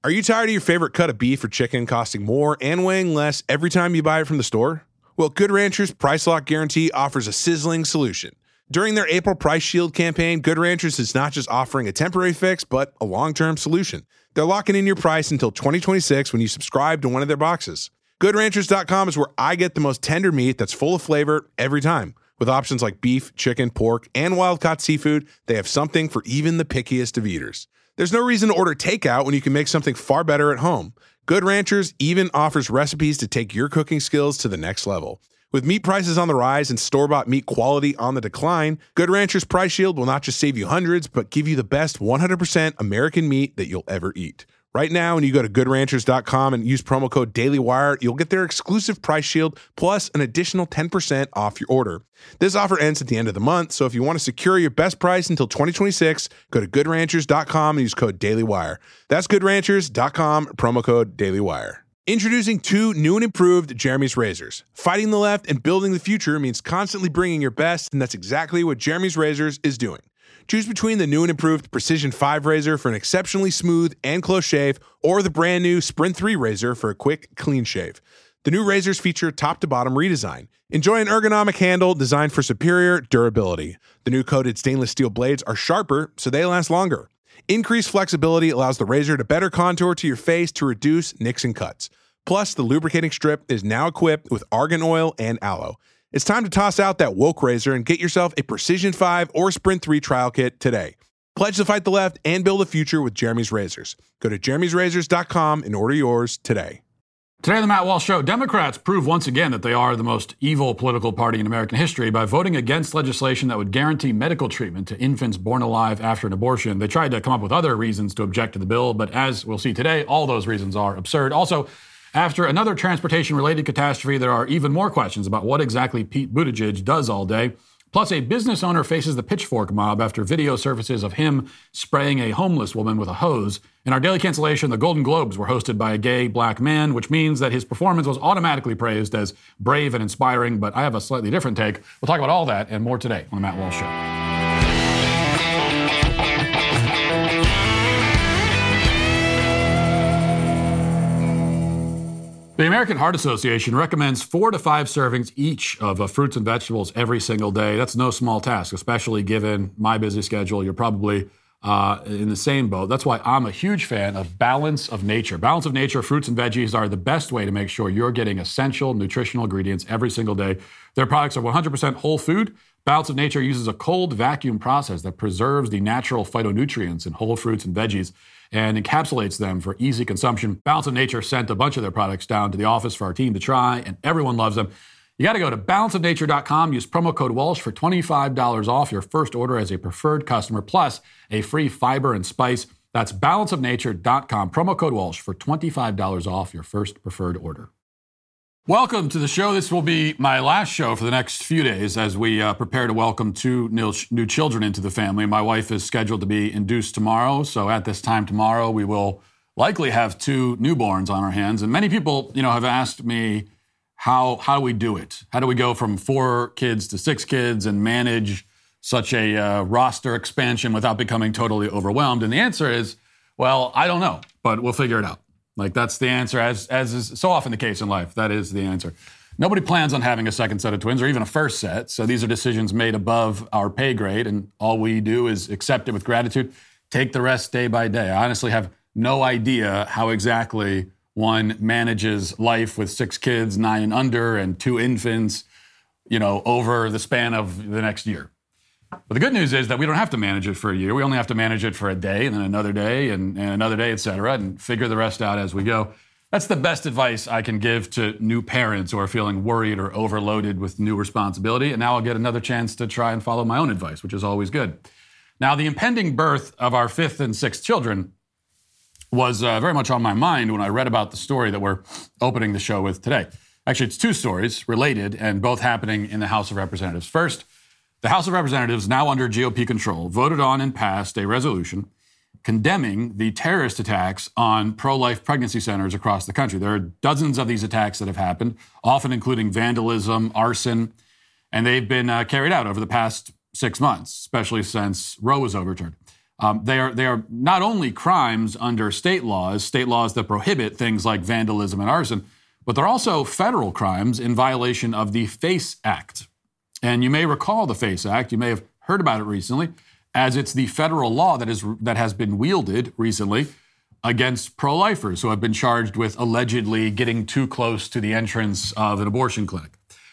Are you tired of your favorite cut of beef or chicken costing more and weighing less every time you buy it from the store? Well, Good Ranchers Price Lock Guarantee offers a sizzling solution. During their April Price Shield campaign, Good Ranchers is not just offering a temporary fix, but a long-term solution. They're locking in your price until 2026 when you subscribe to one of their boxes. GoodRanchers.com is where I get the most tender meat that's full of flavor every time. With options like beef, chicken, pork, and wild-caught seafood, they have something for even the pickiest of eaters. There's no reason to order takeout when you can make something far better at home. Good Ranchers even offers recipes to take your cooking skills to the next level. With meat prices on the rise and store-bought meat quality on the decline, Good Ranchers Price Shield will not just save you hundreds, but give you the best 100% American meat that you'll ever eat. Right now, when you go to GoodRanchers.com and use promo code DailyWire, you'll get their exclusive Price Shield plus an additional 10% off your order. This offer ends at the end of the month, so if you want to secure your best price until 2026, go to GoodRanchers.com and use code DailyWire. That's GoodRanchers.com, promo code DailyWire. Introducing two new and improved Jeremy's Razors. Fighting the left and building the future means constantly bringing your best, and that's exactly what Jeremy's Razors is doing. Choose between the new and improved Precision 5 razor for an exceptionally smooth and close shave, or the brand new Sprint 3 razor for a quick, clean shave. The new razors feature top-to-bottom redesign. Enjoy an ergonomic handle designed for superior durability. The new coated stainless steel blades are sharper, so they last longer. Increased flexibility allows the razor to better contour to your face to reduce nicks and cuts. Plus, the lubricating strip is now equipped with argan oil and aloe. It's time to toss out that woke razor and get yourself a Precision 5 or Sprint 3 trial kit today. Pledge to fight the left and build a future with Jeremy's Razors. Go to jeremy'srazors.com and order yours today. Today on the Matt Walsh Show, Democrats prove once again that they are the most evil political party in American history by voting against legislation that would guarantee medical treatment to infants born alive after an abortion. They tried to come up with other reasons to object to the bill, but as we'll see today, all those reasons are absurd. Also, after another transportation-related catastrophe, there are even more questions about what exactly Pete Buttigieg does all day. Plus, a business owner faces the pitchfork mob after video surfaces of him spraying a homeless woman with a hose. In our daily cancellation, the Golden Globes were hosted by a gay black man, which means that his performance was automatically praised as brave and inspiring, but I have a slightly different take. We'll talk about all that and more today on the Matt Walsh Show. The American Heart Association recommends 4 to 5 servings each of fruits and vegetables every single day. That's no small task, especially given my busy schedule. You're probably in the same boat. That's why I'm a huge fan of Balance of Nature. Balance of Nature fruits and veggies are the best way to make sure you're getting essential nutritional ingredients every single day. Their products are 100% whole food. Balance of Nature uses a cold vacuum process that preserves the natural phytonutrients in whole fruits and veggies and encapsulates them for easy consumption. Balance of Nature sent a bunch of their products down to the office for our team to try, and everyone loves them. You got to go to balanceofnature.com, use promo code Walsh for $25 off your first order as a preferred customer, plus a free fiber and spice. That's balanceofnature.com, promo code Walsh for $25 off your first preferred order. Welcome to the show. This will be my last show for the next few days as we prepare to welcome 2 new children into the family. My wife is scheduled to be induced tomorrow, so at this time tomorrow we will likely have 2 newborns on our hands. And many people, have asked me how do we do it? How do we go from 4 kids to 6 kids and manage such a roster expansion without becoming totally overwhelmed? And the answer is, well, I don't know, but we'll figure it out. Like, that's the answer, as is so often the case in life. That is the answer. Nobody plans on having a second set of twins or even a first set, so these are decisions made above our pay grade, and all we do is accept it with gratitude, take the rest day by day. I honestly have no idea how exactly one manages life with 6 kids, 9 and under, and 2 infants, over the span of the next year. But the good news is that we don't have to manage it for a year. We only have to manage it for a day and then another day and another day, et cetera, and figure the rest out as we go. That's the best advice I can give to new parents who are feeling worried or overloaded with new responsibility. And now I'll get another chance to try and follow my own advice, which is always good. Now, the impending birth of our 5th and 6th children was very much on my mind when I read about the story that we're opening the show with today. Actually, it's 2 stories related and both happening in the House of Representatives. First, the House of Representatives, now under GOP control, voted on and passed a resolution condemning the terrorist attacks on pro-life pregnancy centers across the country. There are dozens of these attacks that have happened, often including vandalism, arson, and they've been carried out over the past 6 months, especially since Roe was overturned. They are not only crimes under state laws that prohibit things like vandalism and arson, but they're also federal crimes in violation of the FACE Act. And you may recall the FACE Act. You may have heard about it recently, as it's the federal law that has been wielded recently against pro-lifers who have been charged with allegedly getting too close to the entrance of an abortion clinic.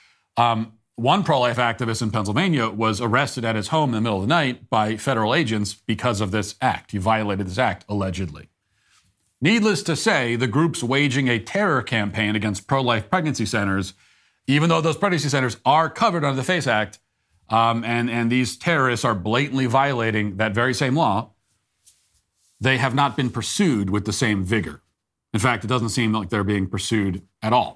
One pro-life activist in Pennsylvania was arrested at his home in the middle of the night by federal agents because of this act. He violated this act, allegedly. Needless to say, the group's waging a terror campaign against pro-life pregnancy centers, even though those pregnancy centers are covered under the FACE Act, and these terrorists are blatantly violating that very same law. They have not been pursued with the same vigor. In fact, it doesn't seem like they're being pursued at all.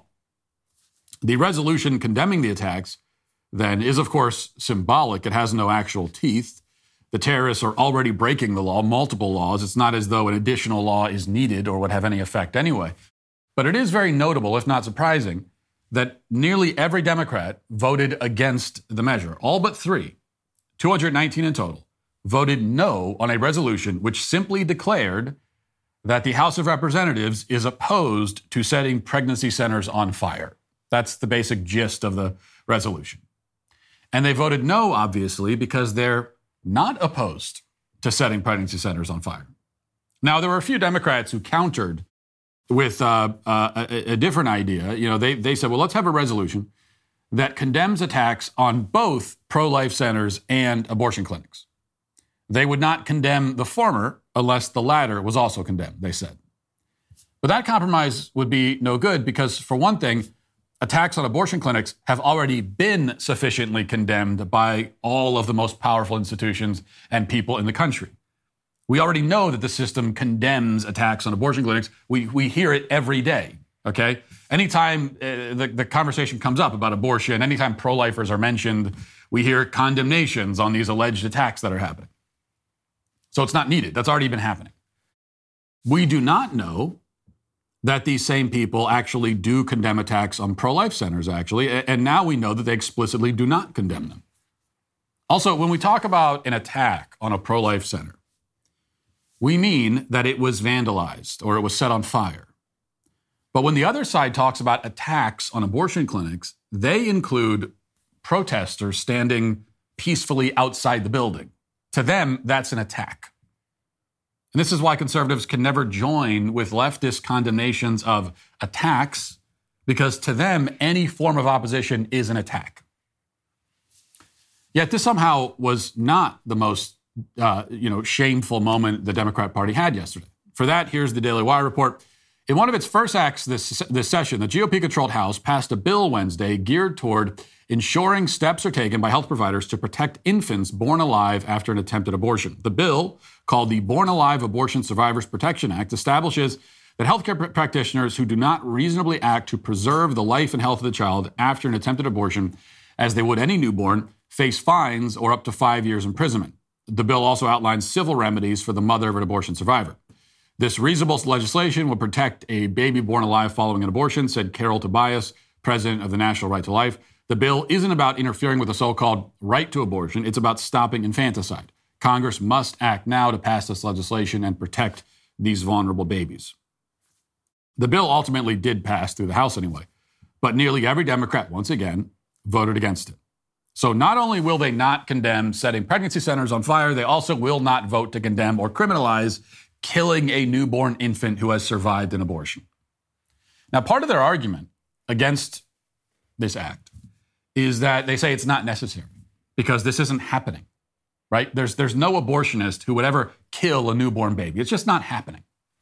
The resolution condemning the attacks, then, is, of course, symbolic. It has no actual teeth. The terrorists are already breaking the law, multiple laws. It's not as though an additional law is needed or would have any effect anyway. But it is very notable, if not surprising, that nearly every Democrat voted against the measure. All but 3, 219 in total, voted no on a resolution which simply declared that the House of Representatives is opposed to setting pregnancy centers on fire. That's the basic gist of the resolution. And they voted no, obviously, because they're not opposed to setting pregnancy centers on fire. Now, there were a few Democrats who countered with a different idea. You know, they said, well, let's have a resolution that condemns attacks on both pro-life centers and abortion clinics. They would not condemn the former unless the latter was also condemned, they said. But that compromise would be no good because, for one thing, attacks on abortion clinics have already been sufficiently condemned by all of the most powerful institutions and people in the country. We already know that the system condemns attacks on abortion clinics. We hear it every day, okay? Anytime the conversation comes up about abortion, anytime pro-lifers are mentioned, we hear condemnations on these alleged attacks that are happening. So it's not needed. That's already been happening. We do not know that these same people actually do condemn attacks on pro-life centers, actually, and now we know that they explicitly do not condemn them. Also, when we talk about an attack on a pro-life center, we mean that it was vandalized or it was set on fire. But when the other side talks about attacks on abortion clinics, they include protesters standing peacefully outside the building. To them, that's an attack. And this is why conservatives can never join with leftist condemnations of attacks, because to them, any form of opposition is an attack. Yet this somehow was not the most shameful moment the Democrat Party had yesterday. For that, here's the Daily Wire report. In one of its first acts this session, the GOP-controlled House passed a bill Wednesday geared toward ensuring steps are taken by health providers to protect infants born alive after an attempted abortion. The bill, called the Born Alive Abortion Survivors Protection Act, establishes that healthcare practitioners who do not reasonably act to preserve the life and health of the child after an attempted abortion, as they would any newborn, face fines or up to 5 years imprisonment. The bill also outlines civil remedies for the mother of an abortion survivor. This reasonable legislation will protect a baby born alive following an abortion, said Carol Tobias, president of the National Right to Life. The bill isn't about interfering with the so-called right to abortion. It's about stopping infanticide. Congress must act now to pass this legislation and protect these vulnerable babies. The bill ultimately did pass through the House anyway, but nearly every Democrat, once again, voted against it. So not only will they not condemn setting pregnancy centers on fire, they also will not vote to condemn or criminalize killing a newborn infant who has survived an abortion. Now, part of their argument against this act is that they say it's not necessary because this isn't happening, right? There's no abortionist who would ever kill a newborn baby. It's just not happening.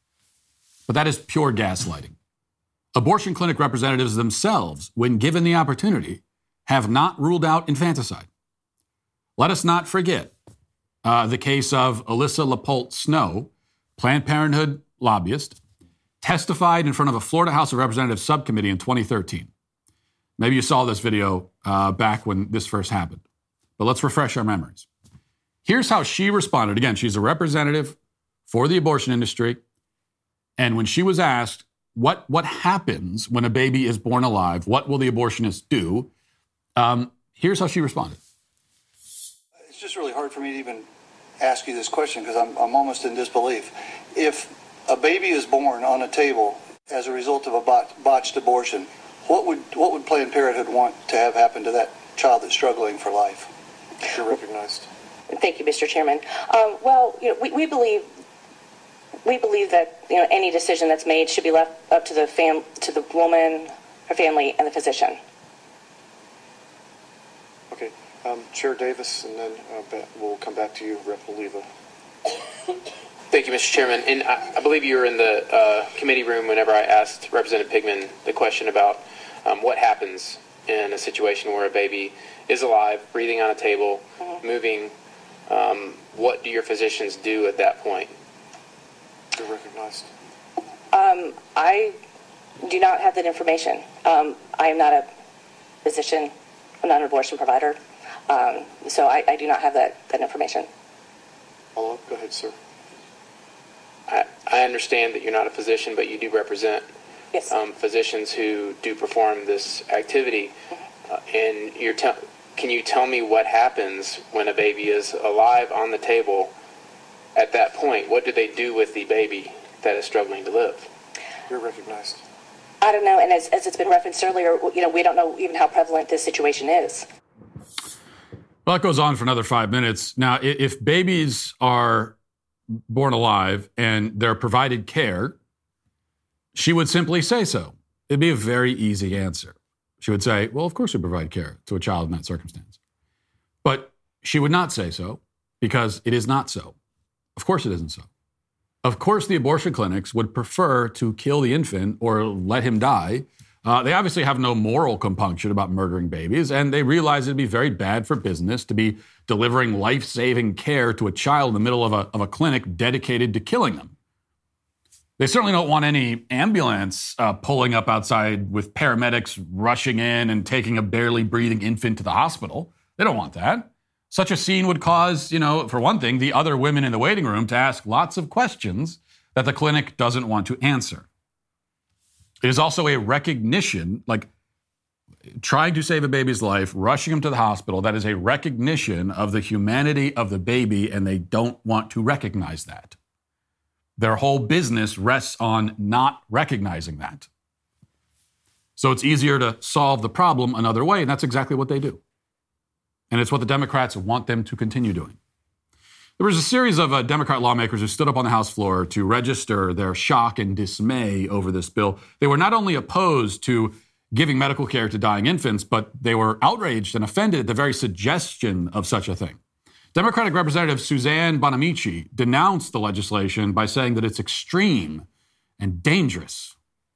But that is pure gaslighting. Abortion clinic representatives themselves, when given the opportunity, have not ruled out infanticide. Let us not forget the case of Alyssa Lapolt Snow, Planned Parenthood lobbyist, testified in front of a Florida House of Representatives subcommittee in 2013. Maybe you saw this video back when this first happened, but let's refresh our memories. Here's how she responded. Again, she's a representative for the abortion industry, and when she was asked, what happens when a baby is born alive, what will the abortionist do? Here's how she responded. It's just really hard for me to even ask you this question because I'm almost in disbelief. If a baby is born on a table as a result of a botched abortion, what would Planned Parenthood want to have happen to that child that's struggling for life? You're recognized. Thank you, Mr. Chairman. We believe that any decision that's made should be left up to the woman, her family, and the physician. Okay, Chair Davis, and then we'll come back to you, Rep. Oliva. Thank you, Mr. Chairman. And I believe you were in the committee room whenever I asked Representative Pigman the question about what happens in a situation where a baby is alive, breathing on a table, moving. What do your physicians do at that point? You're recognized. I do not have that information. I am not a physician. I'm not an abortion provider. So I do not have that information. Go ahead, sir. I understand that you're not a physician, but you do represent physicians who do perform this activity. And can you tell me what happens when a baby is alive on the table? At that point, what do they do with the baby that is struggling to live? You're recognized. I don't know, and as it's been referenced earlier, we don't know even how prevalent this situation is. Well, that goes on for another 5 minutes. Now, if babies are born alive and they're provided care, she would simply say so. It'd be a very easy answer. She would say, well, of course we provide care to a child in that circumstance. But she would not say so because it is not so. Of course it isn't so. Of course the abortion clinics would prefer to kill the infant or let him die. They obviously have no moral compunction about murdering babies, and they realize it'd be very bad for business to be delivering life-saving care to a child in the middle of a clinic dedicated to killing them. They certainly don't want any ambulance pulling up outside with paramedics rushing in and taking a barely breathing infant to the hospital. They don't want that. Such a scene would cause, for one thing, the other women in the waiting room to ask lots of questions that the clinic doesn't want to answer. It is also a recognition, like trying to save a baby's life, rushing him to the hospital, that is a recognition of the humanity of the baby, and they don't want to recognize that. Their whole business rests on not recognizing that. So it's easier to solve the problem another way, and that's exactly what they do. And it's what the Democrats want them to continue doing. There was a series of Democrat lawmakers who stood up on the House floor to register their shock and dismay over this bill. They were not only opposed to giving medical care to dying infants, but they were outraged and offended at the very suggestion of such a thing. Democratic Representative Suzanne Bonamici denounced the legislation by saying that it's extreme and dangerous.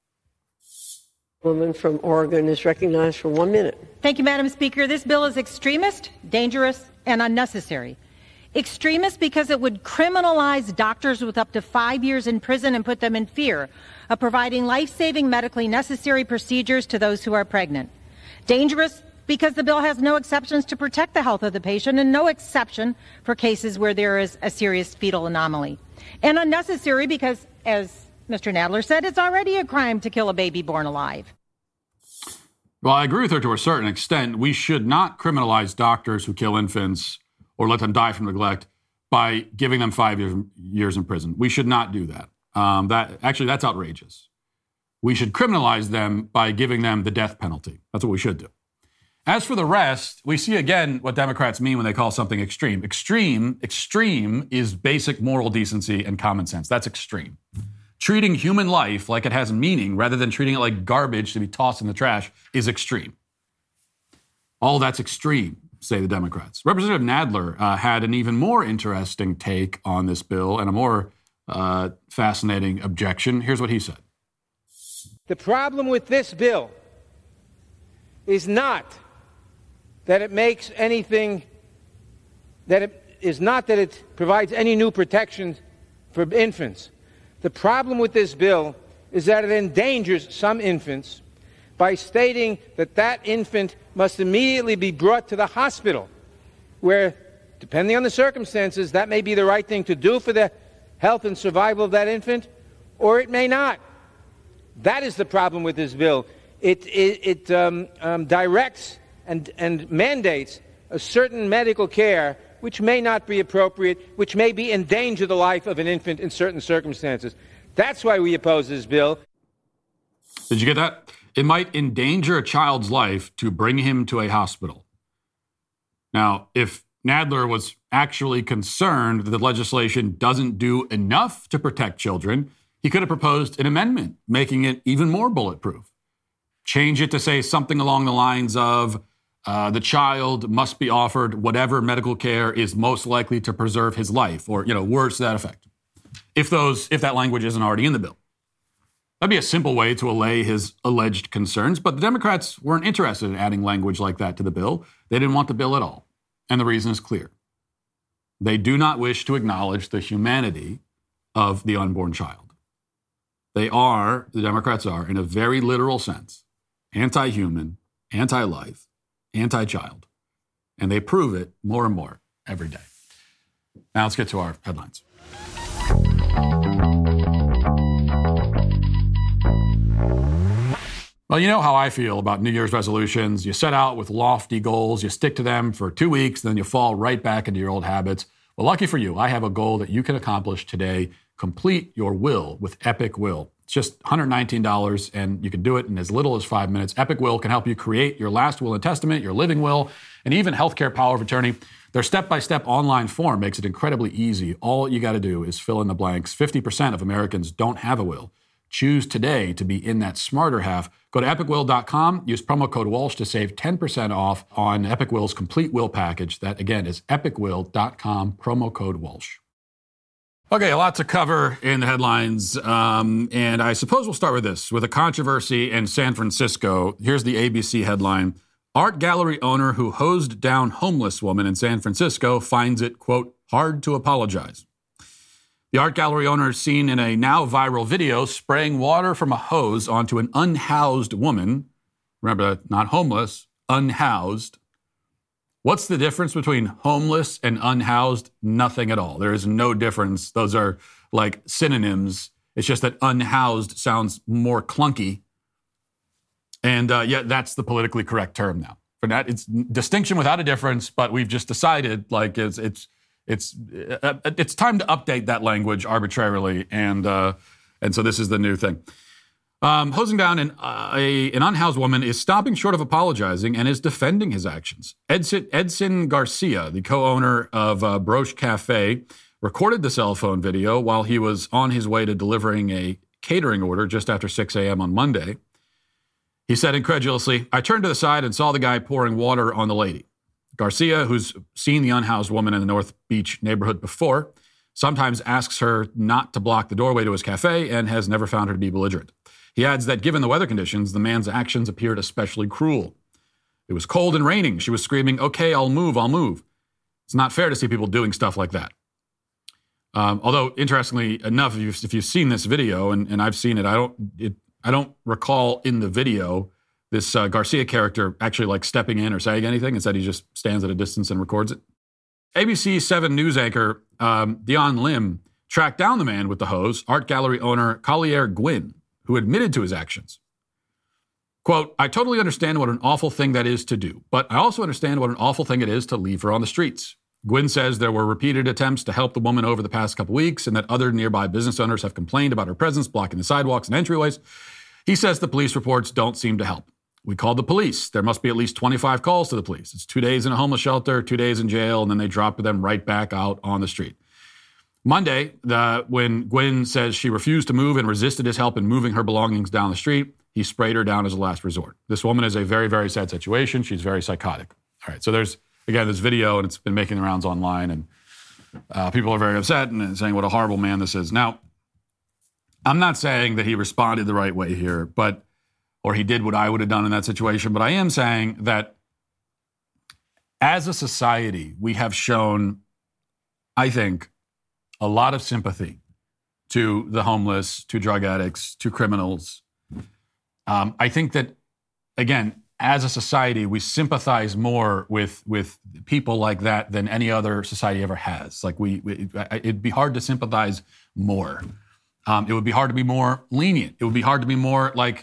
Woman from Oregon is recognized for 1 minute. Thank you, Madam Speaker. This bill is extremist, dangerous, and unnecessary. Extremist because it would criminalize doctors with up to 5 years in prison and put them in fear of providing life-saving medically necessary procedures to those who are pregnant. Dangerous because the bill has no exceptions to protect the health of the patient and no exception for cases where there is a serious fetal anomaly. And unnecessary because, as Mr. Nadler said, it's already a crime to kill a baby born alive. Well, I agree with her to a certain extent. We should not criminalize doctors who kill infants or let them die from neglect by giving them 5 years in prison. We should not do that. That's outrageous. We should criminalize them by giving them the death penalty. That's what we should do. As for the rest, we see again what Democrats mean when they call something extreme. Extreme is basic moral decency and common sense. That's extreme. Treating human life like it has meaning rather than treating it like garbage to be tossed in the trash is extreme. All that's extreme, say the Democrats. Representative Nadler had an even more interesting take on this bill and a more fascinating objection. Here's what he said. The problem with this bill is not that it makes anything, that it is not that it provides any new protections for infants. The problem with this bill is that it endangers some infants by stating that that infant must immediately be brought to the hospital, where, depending on the circumstances, that may be the right thing to do for the health and survival of that infant, or it may not. That is the problem with this bill. It directs and mandates a certain medical care which may not be appropriate, which may be endanger the life of an infant in certain circumstances. That's why we oppose this bill. Did you get that? It might endanger a child's life to bring him to a hospital. Now, if Nadler was actually concerned that the legislation doesn't do enough to protect children, he could have proposed an amendment making it even more bulletproof. Change it to say something along the lines of the child must be offered whatever medical care is most likely to preserve his life, or words to that effect. If that language isn't already in the bill. That'd be a simple way to allay his alleged concerns, but the Democrats weren't interested in adding language like that to the bill. They didn't want the bill at all. And the reason is clear. They do not wish to acknowledge the humanity of the unborn child. The Democrats are, in a very literal sense, anti-human, anti-life, anti-child. And they prove it more and more every day. Now let's get to our headlines. Well, you know how I feel about New Year's resolutions. You set out with lofty goals, you stick to them for 2 weeks, then you fall right back into your old habits. Well, lucky for you, I have a goal that you can accomplish today. Complete your will with Epic Will. It's just $119, and you can do it in as little as 5 minutes. Epic Will can help you create your last will and testament, your living will, and even healthcare power of attorney. Their step-by-step online form makes it incredibly easy. All you got to do is fill in the blanks. 50% of Americans don't have a will. Choose today to be in that smarter half. Go to epicwill.com. Use promo code Walsh to save 10% off on Epic Will's complete will package. That, again, is epicwill.com, promo code Walsh. Okay, a lot to cover in the headlines, and I suppose we'll start with this. With a controversy in San Francisco, here's the ABC headline. Art gallery owner who hosed down homeless woman in San Francisco finds it, quote, hard to apologize. The art gallery owner is seen in a now viral video spraying water from a hose onto an unhoused woman. Remember, not homeless, unhoused. What's the difference between homeless and unhoused? Nothing at all. There is no difference. Those are like synonyms. It's just that unhoused sounds more clunky. And yet that's the politically correct term now. For that, it's distinction without a difference, but we've just decided like it's time to update that language arbitrarily, and so this is the new thing. Hosing down an unhoused woman is stopping short of apologizing and is defending his actions. Edson Garcia, the co-owner of Broche Cafe, recorded the cell phone video while he was on his way to delivering a catering order just after 6 a.m. on Monday. He said incredulously, "I turned to the side and saw the guy pouring water on the lady." Garcia, who's seen the unhoused woman in the North Beach neighborhood before, sometimes asks her not to block the doorway to his cafe and has never found her to be belligerent. He adds that given the weather conditions, the man's actions appeared especially cruel. It was cold and raining. She was screaming, "Okay, I'll move, I'll move." It's not fair to see people doing stuff like that. Although, interestingly enough, if you've seen this video, and I've seen it, I don't recall in the video this Garcia character actually like stepping in or saying anything. Instead, he just stands at a distance and records it. ABC 7 news anchor Dion Lim tracked down the man with the hose, art gallery owner Collier Gwynn, who admitted to his actions. Quote, "I totally understand what an awful thing that is to do, but I also understand what an awful thing it is to leave her on the streets." Gwynn says there were repeated attempts to help the woman over the past couple weeks and that other nearby business owners have complained about her presence blocking the sidewalks and entryways. He says the police reports don't seem to help. "We called the police. There must be at least 25 calls to the police. It's 2 days in a homeless shelter, 2 days in jail, and then they dropped them right back out on the street." Monday, when Gwynn says she refused to move and resisted his help in moving her belongings down the street, he sprayed her down as a last resort. This woman is a very, very sad situation. She's very psychotic. All right, so there's, again, this video, and it's been making the rounds online, and people are very upset and saying what a horrible man this is. Now, I'm not saying that he responded the right way here, or he did what I would have done in that situation, but I am saying that as a society, we have shown, I think, a lot of sympathy to the homeless, to drug addicts, to criminals. I think that, again, as a society, we sympathize more with people like that than any other society ever has. Like it'd be hard to sympathize more. It would be hard to be more lenient. It would be hard to be more like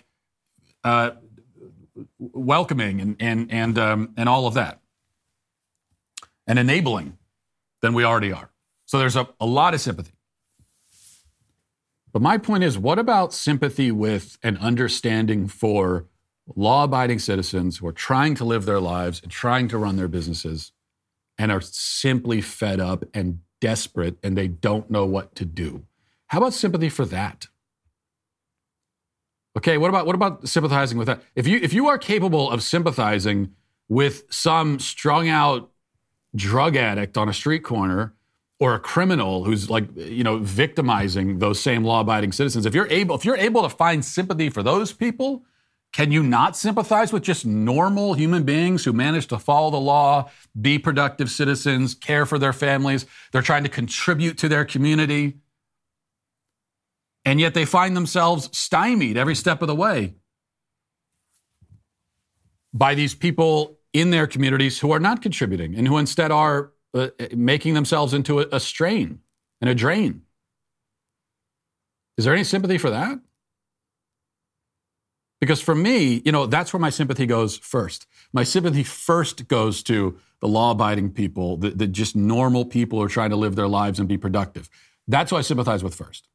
welcoming and all of that, and enabling. than we already are. So there's a lot of sympathy. But my point is, what about sympathy with and understanding for law-abiding citizens who are trying to live their lives and trying to run their businesses and are simply fed up and desperate and they don't know what to do? How about sympathy for that? Okay, what about sympathizing with that? If you are capable of sympathizing with some strung-out drug addict on a street corner or a criminal who's victimizing those same law-abiding citizens, if you're able to find sympathy for those people, can you not sympathize with just normal human beings who manage to follow the law, be productive citizens, care for their families? They're trying to contribute to their community, and yet they find themselves stymied every step of the way by these people in their communities who are not contributing and who instead are making themselves into a strain and a drain. Is there any sympathy for that? Because for me, that's where my sympathy goes first. My sympathy first goes to the law-abiding people, the just normal people who are trying to live their lives and be productive. That's who I sympathize with first.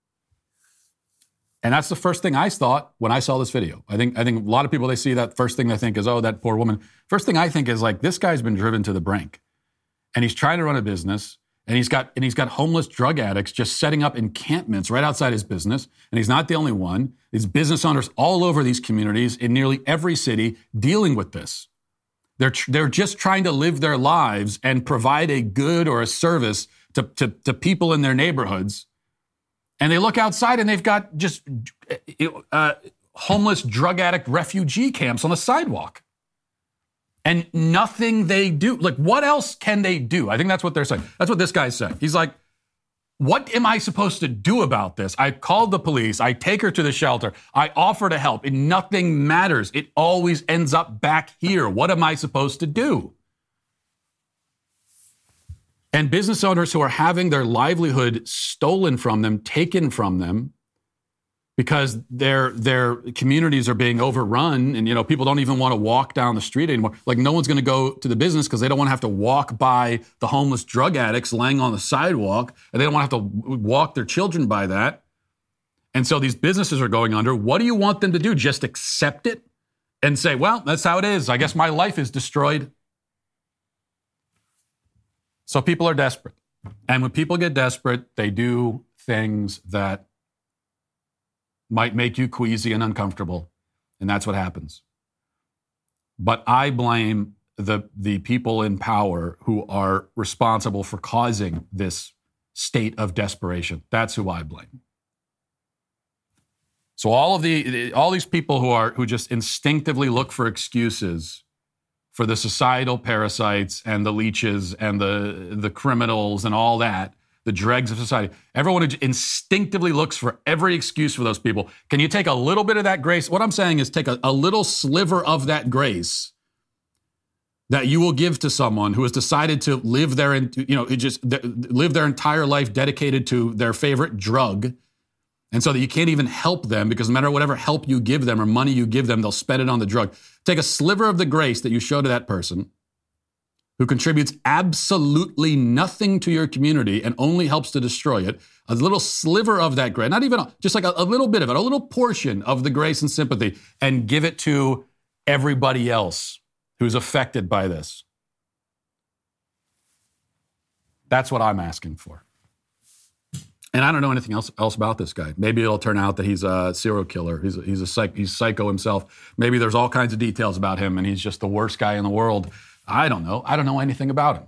And that's the first thing I thought when I saw this video. I think a lot of people, they see that, first thing they think is, oh, that poor woman. First thing I think is, this guy's been driven to the brink. And he's trying to run a business, and he's got homeless drug addicts just setting up encampments right outside his business. And he's not the only one. There's business owners all over these communities in nearly every city dealing with this. They're just trying to live their lives and provide a good or a service to people in their neighborhoods. And they look outside and they've got just homeless drug addict refugee camps on the sidewalk. And nothing they do. What else can they do? I think that's what they're saying. That's what this guy said. He's like, what am I supposed to do about this? I called the police. I take her to the shelter. I offer to help. And nothing matters. It always ends up back here. What am I supposed to do? And business owners who are having their livelihood stolen from them, taken from them, because their communities are being overrun, and people don't even want to walk down the street anymore. No one's going to go to the business because they don't want to have to walk by the homeless drug addicts laying on the sidewalk, and they don't want to have to walk their children by that. And so these businesses are going under. What do you want them to do? Just accept it and say, well, that's how it is. I guess my life is destroyed. So people are desperate. And when people get desperate, they do things that might make you queasy and uncomfortable. And that's what happens. But I blame the people in power who are responsible for causing this state of desperation. That's who I blame. So all these people who just instinctively look for excuses for the societal parasites and the leeches and the criminals and all that, the dregs of society. Everyone who instinctively looks for every excuse for those people. Can you take a little bit of that grace? What I'm saying is take a little sliver of that grace that you will give to someone who has decided to live live their entire life dedicated to their favorite drug, and so that you can't even help them because no matter whatever help you give them or money you give them, they'll spend it on the drug. Take a sliver of the grace that you show to that person who contributes absolutely nothing to your community and only helps to destroy it, a little sliver of that grace, not even just a little bit of it, a little portion of the grace and sympathy, and give it to everybody else who's affected by this. That's what I'm asking for. And I don't know anything else about this guy. Maybe it'll turn out that he's a serial killer. He's psycho himself. Maybe there's all kinds of details about him and he's just the worst guy in the world. I don't know. I don't know anything about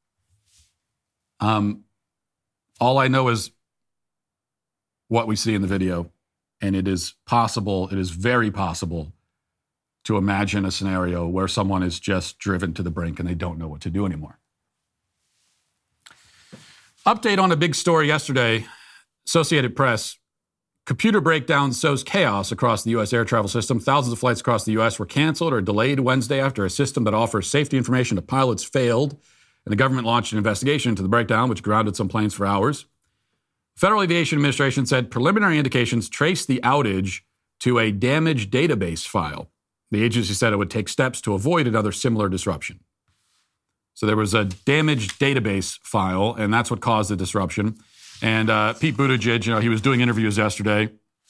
him. All I know is what we see in the video, and it is possible, it is very possible to imagine a scenario where someone is just driven to the brink and they don't know what to do anymore. Update on a big story yesterday, Associated Press. Computer breakdown sows chaos across the U.S. air travel system. Thousands of flights across the U.S. were canceled or delayed Wednesday after a system that offers safety information to pilots failed, and the government launched an investigation into the breakdown, which grounded some planes for hours. Federal Aviation Administration said preliminary indications traced the outage to a damaged database file. The agency said it would take steps to avoid another similar disruption. So there was a damaged database file, and that's what caused the disruption. And Pete Buttigieg, he was doing interviews yesterday.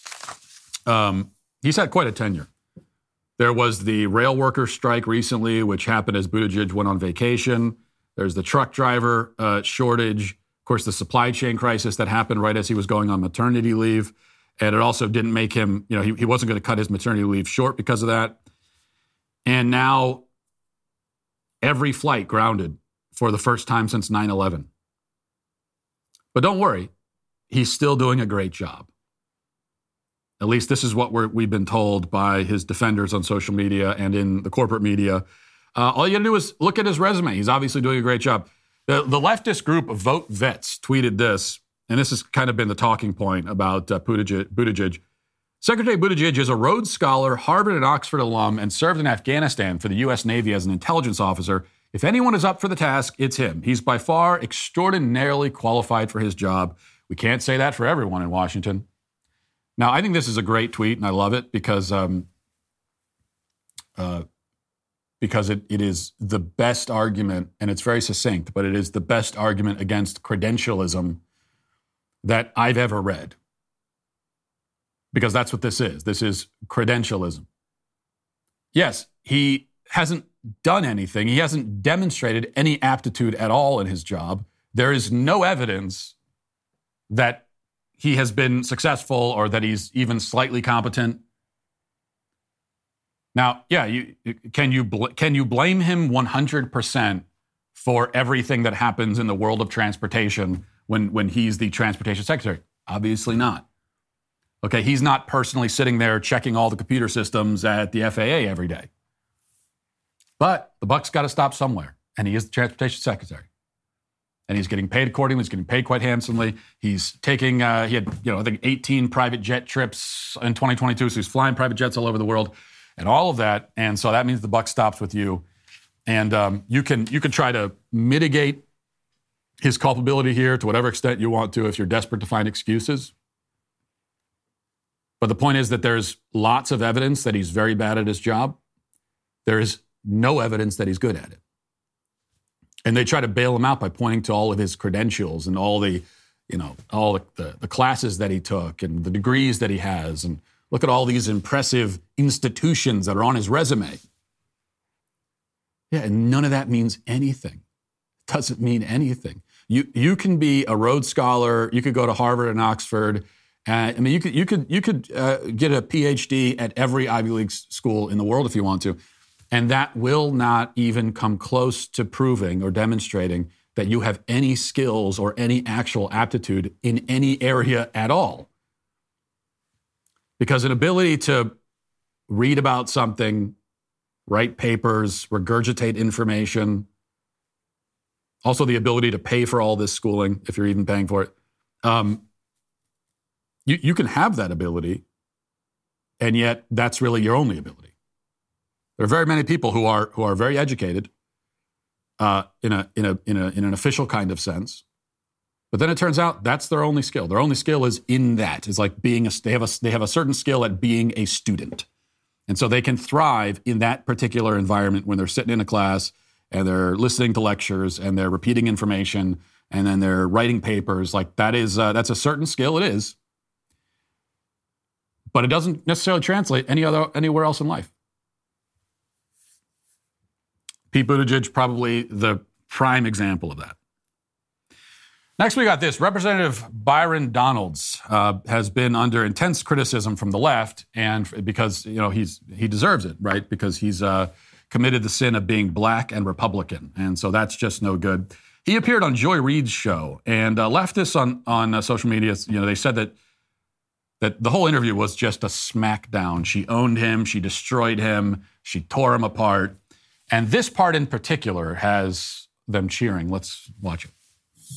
He's had quite a tenure. There was the rail worker strike recently, which happened as Buttigieg went on vacation. There's the truck driver shortage. Of course, the supply chain crisis that happened right as he was going on maternity leave. And it also didn't make him, he wasn't going to cut his maternity leave short because of that. And now every flight grounded for the first time since 9/11. But don't worry, he's still doing a great job. At least this is what we've been told by his defenders on social media and in the corporate media. All you got to do is look at his resume. He's obviously doing a great job. The leftist group Vote Vets tweeted this, and this has kind of been the talking point about Buttigieg. Secretary Buttigieg is a Rhodes Scholar, Harvard and Oxford alum, and served in Afghanistan for the U.S. Navy as an intelligence officer. If anyone is up for the task, it's him. He's by far extraordinarily qualified for his job. We can't say that for everyone in Washington. Now, I think this is a great tweet, and I love it because it is the best argument, and it's very succinct, but it is the best argument against credentialism that I've ever read. Because that's what this is. This is credentialism. Yes, he hasn't done anything. He hasn't demonstrated any aptitude at all in his job. There is no evidence that he has been successful or that he's even slightly competent. Now, yeah, can you blame him 100% for everything that happens in the world of transportation when he's the transportation secretary? Obviously not. Okay, he's not personally sitting there checking all the computer systems at the FAA every day. But the buck's got to stop somewhere, and he is the transportation secretary. And he's getting paid accordingly. He's getting paid quite handsomely. He's taking, he had, I think 18 private jet trips in 2022, so he's flying private jets all over the world and all of that. And so that means the buck stops with you. And you can try to mitigate his culpability here to whatever extent you want to if you're desperate to find excuses. But the point is that there's lots of evidence that he's very bad at his job. There is no evidence that he's good at it. And they try to bail him out by pointing to all of his credentials and all the classes that he took and the degrees that he has. And look at all these impressive institutions that are on his resume. Yeah, and none of that means anything. It doesn't mean anything. You can be a Rhodes Scholar. You could go to Harvard and Oxford. You could get a PhD at every Ivy League school in the world if you want to. And that will not even come close to proving or demonstrating that you have any skills or any actual aptitude in any area at all. Because an ability to read about something, write papers, regurgitate information, also the ability to pay for all this schooling, if you're even paying for it, you can have that ability, and yet that's really your only ability. There are very many people who are very educated in an official kind of sense, but then it turns out that's their only skill. Their only skill is in that. It's like they have a certain skill at being a student, and so they can thrive in that particular environment when they're sitting in a class and they're listening to lectures and they're repeating information and then they're writing papers. Like that's a certain skill. It is, but it doesn't necessarily translate anywhere else in life. Pete Buttigieg, probably the prime example of that. Next, we got this. Representative Byron Donalds has been under intense criticism from the left, and because he deserves it, right? Because he's committed the sin of being black and Republican, and so that's just no good. He appeared on Joy Reid's show, and leftists on social media, they said that the whole interview was just a smackdown. She owned him, she destroyed him, she tore him apart. And this part in particular has them cheering. Let's watch it.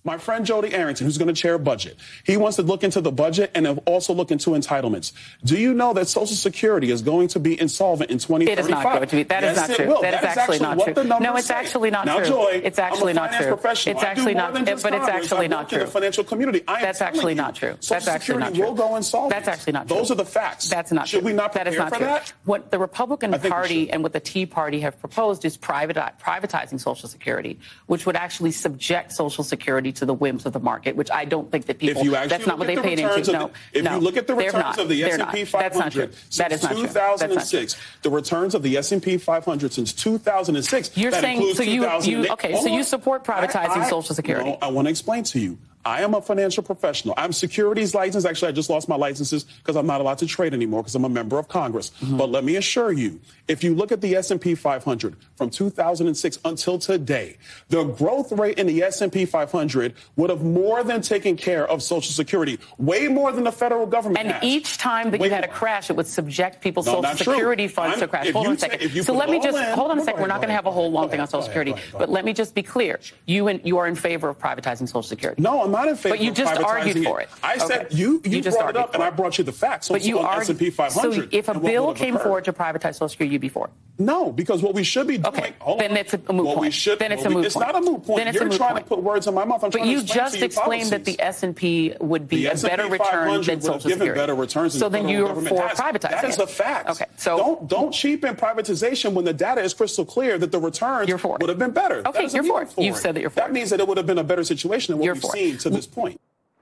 My friend Jody Arrington, who's going to chair budget, he wants to look into the budget and also look into entitlements. Do you know that Social Security is going to be insolvent in 2035? It is not going to be. That is not true. That is actually not true. No, it's actually not true. Now, Joy, it's actually not true. It's actually not. But it's actually not true. The financial community. That's actually not true. That's actually not true. Will go insolvent. That's actually not true. Those are the facts. That's not true. Should we not prepare for that? What the Republican Party and what the Tea Party have proposed is privatizing Social Security, which would actually subject Social Security to the whims of the market, which I don't think that people, that's not what they paid into. If you look at the returns of the S&P 500 since 2006, the returns of the S&P 500 since 2006, you're saying, so you support privatizing Social Security. No, I want to explain to you. I am a financial professional. I'm securities licensed. Actually, I just lost my licenses because I'm not allowed to trade anymore because I'm a member of Congress. Mm-hmm. But let me assure you, if you look at the S&P 500 from 2006 until today, the growth rate in the S&P 500 would have more than taken care of Social Security, way more than the federal government has. And each time that you had a crash, it would subject people's Social Security funds to crash. Hold on a second. So let me just, hold on a second. We're not going to have a whole long thing on Social Security. But let me just be clear. You are in favor of privatizing Social Security. No, I'm not in favor of privatizing it. But you just argued for it. I said, you brought it up, and I brought you the facts on S&P 500. So if a bill came forward to privatize Social Security, you'd be for it? No, because what we should be doing... Okay, then it's a moot point. It's not a moot point. You're trying to put words in my mouth. But you just explained that the S&P would be a better return than Social Security. Better returns so then you're for privatizing. That is a fact. Okay, so don't cheapen privatization when the data is crystal clear that the returns would have been better. Okay, you're for it. You've said that you're for it. That means that it would have been a better situation than what we've seen to this point.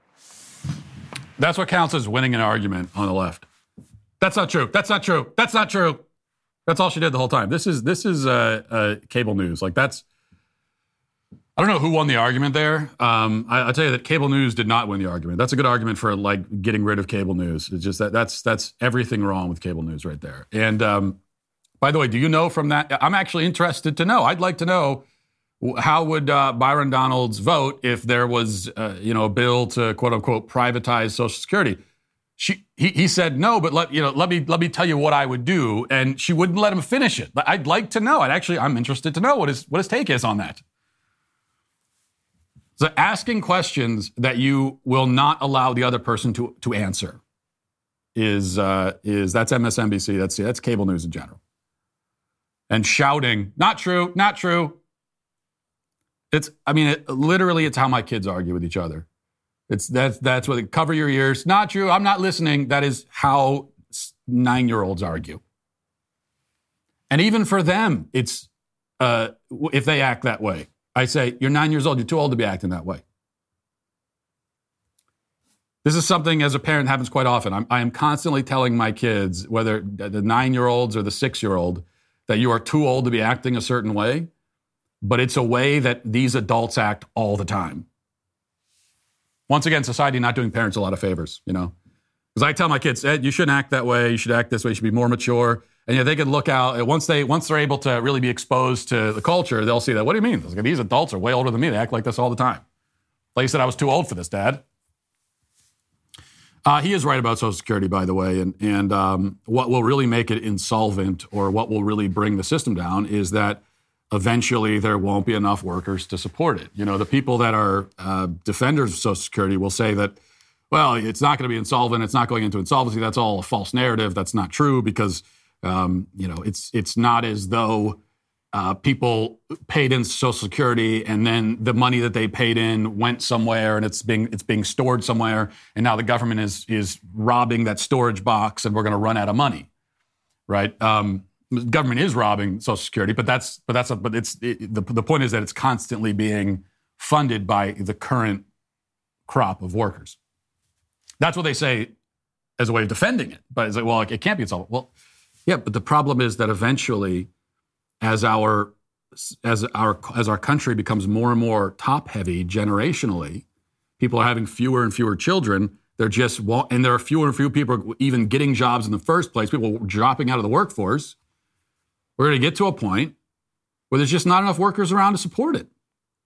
That's what counts as winning an argument on the left. That's not true. That's not true. That's not true. That's all she did the whole time. This is cable news. Like that's, I don't know who won the argument there. I'll tell you that cable news did not win the argument. That's a good argument for like getting rid of cable news. It's just that's everything wrong with cable news right there. And by the way, do you know from that? I'm actually interested to know. I'd like to know how would Byron Donalds vote if there was a bill to quote unquote privatize Social Security. He said no, but let me tell you what I would do, and she wouldn't let him finish it. But I'd like to know. I'm interested to know what his take is on that. So asking questions that you will not allow the other person to answer is that's MSNBC. That's cable news in general. And shouting, not true, not true. Literally, it's how my kids argue with each other. That's what cover your ears. Not true. I'm not listening. That is how 9-year-olds argue. And even for them, it's if they act that way. I say, you're 9 years old. You're too old to be acting that way. This is something as a parent happens quite often. I am constantly telling my kids, whether the 9-year-olds or the 6-year-old, that you are too old to be acting a certain way. But it's a way that these adults act all the time. Once again, society not doing parents a lot of favors, Because I tell my kids, Ed, you shouldn't act that way. You should act this way. You should be more mature. And they can look out. Once they're able to really be exposed to the culture, they'll see that. What do you mean? These adults are way older than me. They act like this all the time. Like you said, I was too old for this, Dad. He is right about Social Security, by the way. And what will really make it insolvent or what will really bring the system down is that eventually there won't be enough workers to support it. The people that are defenders of Social Security will say that, well, it's not going to be insolvent. It's not going into insolvency. That's all a false narrative. That's not true because, it's not as though people paid in Social Security and then the money that they paid in went somewhere and it's being stored somewhere. And now the government is robbing that storage box and we're going to run out of money, right? The government is robbing Social Security, but the point is that it's constantly being funded by the current crop of workers. That's what they say as a way of defending it. But it's like, well, it can't be insolvent. Well, yeah, but the problem is that eventually, as our country becomes more and more top heavy generationally, people are having fewer and fewer children. And there are fewer and fewer people even getting jobs in the first place. People dropping out of the workforce. We're going to get to a point where there's just not enough workers around to support it.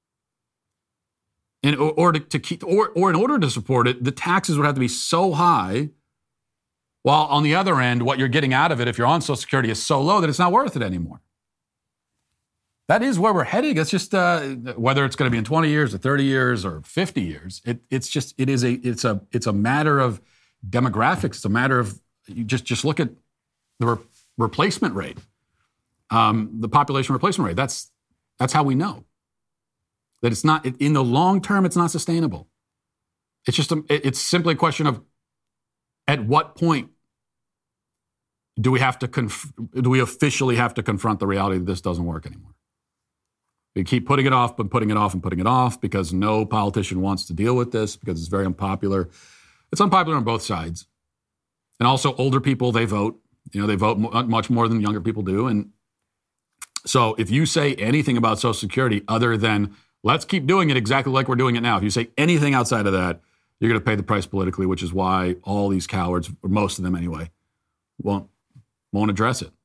And in order to support it, the taxes would have to be so high, while on the other end, what you're getting out of it if you're on Social Security is so low that it's not worth it anymore. That is where we're heading. It's just whether it's going to be in 20 years or 30 years or 50 years. It's a matter of demographics. It's a matter of you just look at the replacement rate, the population replacement rate. That's how we know that it's not in the long term. It's not sustainable. It's simply a question of at what point do we officially have to confront the reality that this doesn't work anymore? We keep putting it off, but putting it off and putting it off because no politician wants to deal with this because it's very unpopular. It's unpopular on both sides. And also older people, they vote. They vote much more than younger people do. And so if you say anything about Social Security other than let's keep doing it exactly like we're doing it now, if you say anything outside of that, you're going to pay the price politically, which is why all these cowards, or most of them anyway, won't address it.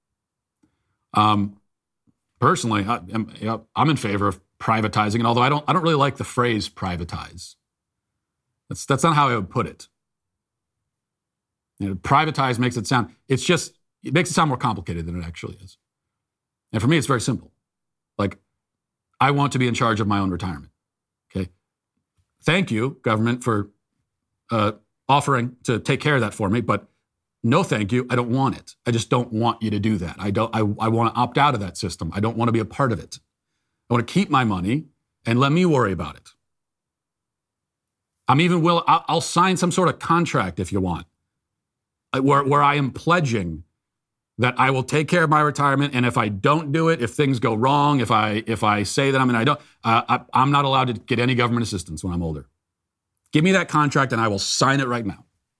Personally, I'm in favor of privatizing it, although I don't really like the phrase privatize. That's not how I would put it. Privatize makes it sound, it makes it sound more complicated than it actually is. And for me, it's very simple. Like, I want to be in charge of my own retirement. Okay. Thank you, government, for offering to take care of that for me, but no, thank you. I don't want it. I just don't want you to do that. I want to opt out of that system. I don't want to be a part of it. I want to keep my money and let me worry about it. I'm even willing, I'll sign some sort of contract if you want, where I am pledging that I will take care of my retirement. And if I don't do it, if things go wrong, if I say that I'm not allowed to get any government assistance when I'm older. Give me that contract and I will sign it right now.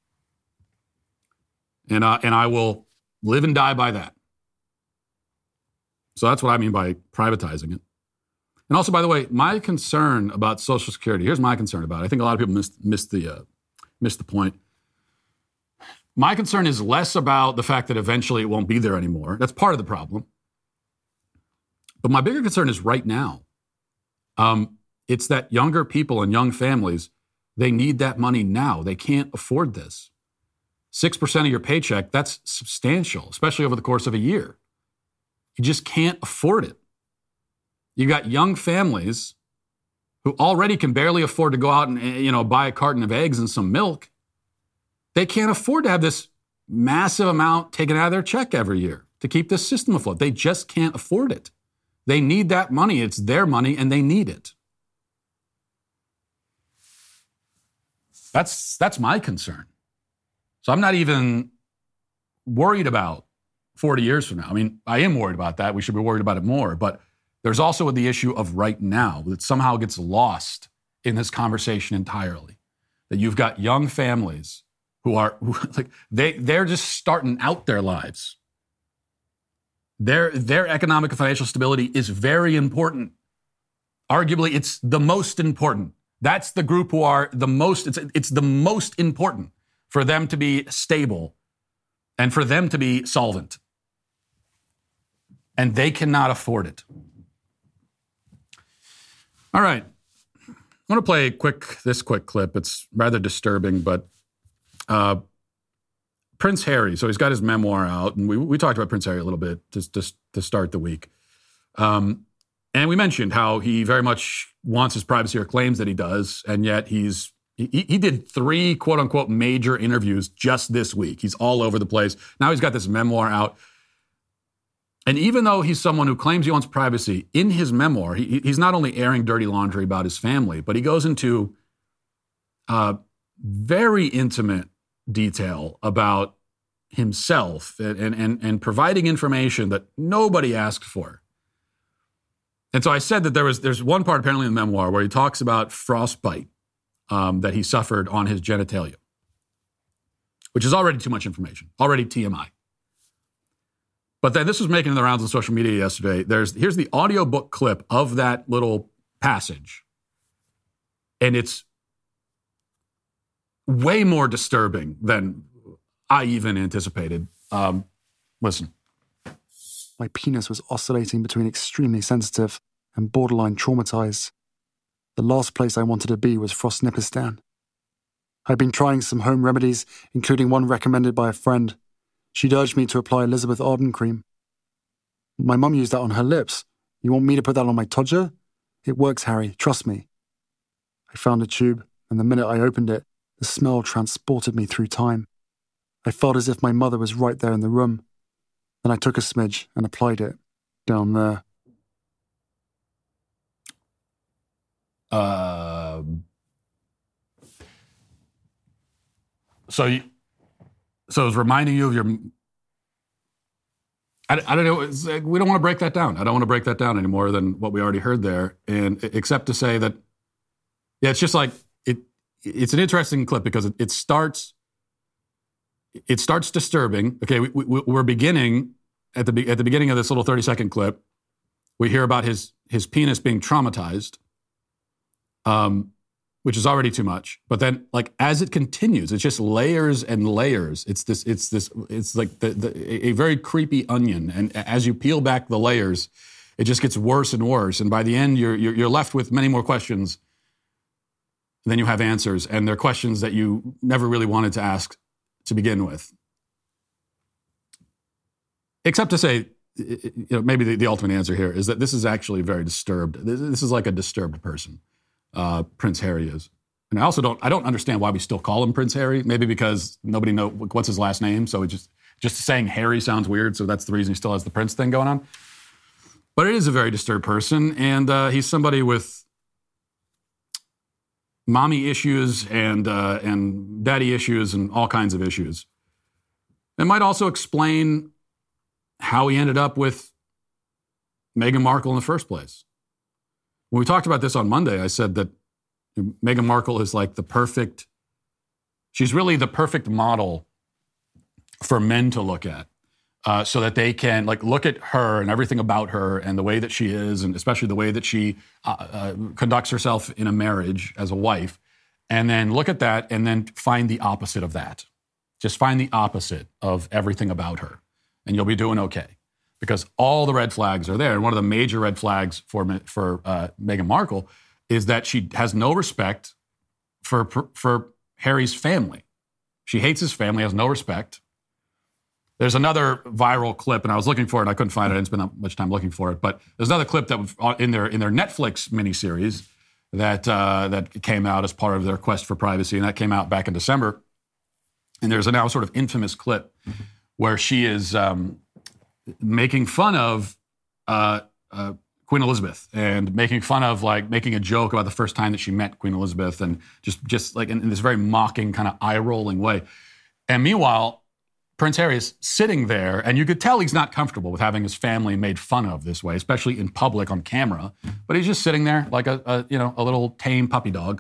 And I will live and die by that. So that's what I mean by privatizing it. And also, by the way, my concern about Social Security, here's my concern about it. I think a lot of people missed the point. My concern is less about the fact that eventually it won't be there anymore. That's part of the problem. But my bigger concern is right now. It's that younger people and young families, they need that money now. They can't afford this. 6% of your paycheck, that's substantial, especially over the course of a year. You just can't afford it. You got young families who already can barely afford to go out and buy a carton of eggs and some milk. They can't afford to have this massive amount taken out of their check every year to keep this system afloat. They just can't afford it. They need that money. It's their money and they need it. That's my concern. So I'm not even worried about 40 years from now. I mean, I am worried about that. We should be worried about it more. But there's also the issue of right now that somehow gets lost in this conversation entirely. That you've got young families they're just starting out their lives. Their economic and financial stability is very important. Arguably, it's the most important. That's the group who are the most, it's the most important for them to be stable and for them to be solvent. And they cannot afford it. All right. I want to play this quick clip. It's rather disturbing, but Prince Harry, so he's got his memoir out, and we talked about Prince Harry a little bit to start the week. And we mentioned how he very much wants his privacy, or claims that he does, and yet he did 3 quote-unquote major interviews just this week. He's all over the place. Now he's got this memoir out. And even though he's someone who claims he wants privacy, in his memoir, he's not only airing dirty laundry about his family, but he goes into very intimate detail about himself and providing information that nobody asked for. And so I said that there's one part apparently in the memoir where he talks about frostbite that he suffered on his genitalia, which is already too much information, already TMI. But then this was making the rounds on social media yesterday. Here's the audiobook clip of that little passage. And it's way more disturbing than I even anticipated. Listen. My penis was oscillating between extremely sensitive and borderline traumatized. The last place I wanted to be was Frostnipistan. I'd been trying some home remedies, including one recommended by a friend. She'd urged me to apply Elizabeth Arden cream. My mum used that on her lips, You want me to put that on my Todger? It works, Harry. Trust me. I found a tube, and the minute I opened it, the smell transported me through time. I felt as if my mother was right there in the room. Then I took a smidge and applied it down there. So it was reminding you of your... I don't know. We don't want to break that down. I don't want to break that down any more than what we already heard there. And except to say that, yeah, it's just like, it's an interesting clip because it starts disturbing. Okay, we're beginning at the beginning of this little 30-second clip. We hear about his penis being traumatized, which is already too much. But then, like, as it continues, it's just layers and layers. It's like a very creepy onion. And as you peel back the layers, it just gets worse and worse. And by the end, you're left with many more questions than you have answers. And they're questions that you never really wanted to ask to begin with. Except to say, maybe the ultimate answer here is that this is actually very disturbed. This is like a disturbed person. Prince Harry is. And I also don't understand why we still call him Prince Harry. Maybe because nobody knows what's his last name. So it just saying Harry sounds weird. So that's the reason he still has the Prince thing going on. But it is a very disturbed person. And he's somebody with mommy issues and daddy issues and all kinds of issues. It might also explain how he ended up with Meghan Markle in the first place. When we talked about this on Monday, I said that Meghan Markle is like she's really the perfect model for men to look at so that they can look at her and everything about her and the way that she is, and especially the way that she conducts herself in a marriage as a wife, and then look at that and then find the opposite of that. Just find the opposite of everything about her, and you'll be doing okay. Because all the red flags are there. And one of the major red flags for Meghan Markle is that she has no respect for Harry's family. She hates his family, has no respect. There's another viral clip, and I was looking for it, and I couldn't find it. I didn't spend that much time looking for it. But there's another clip that was in their Netflix miniseries that came out as part of their quest for privacy, and that came out back in December. And there's a now sort of infamous clip where she is... making fun of Queen Elizabeth and making fun of, making a joke about the first time that she met Queen Elizabeth, and just in this very mocking kind of eye-rolling way. And meanwhile, Prince Harry is sitting there, and you could tell he's not comfortable with having his family made fun of this way, especially in public on camera. But he's just sitting there like a little tame puppy dog.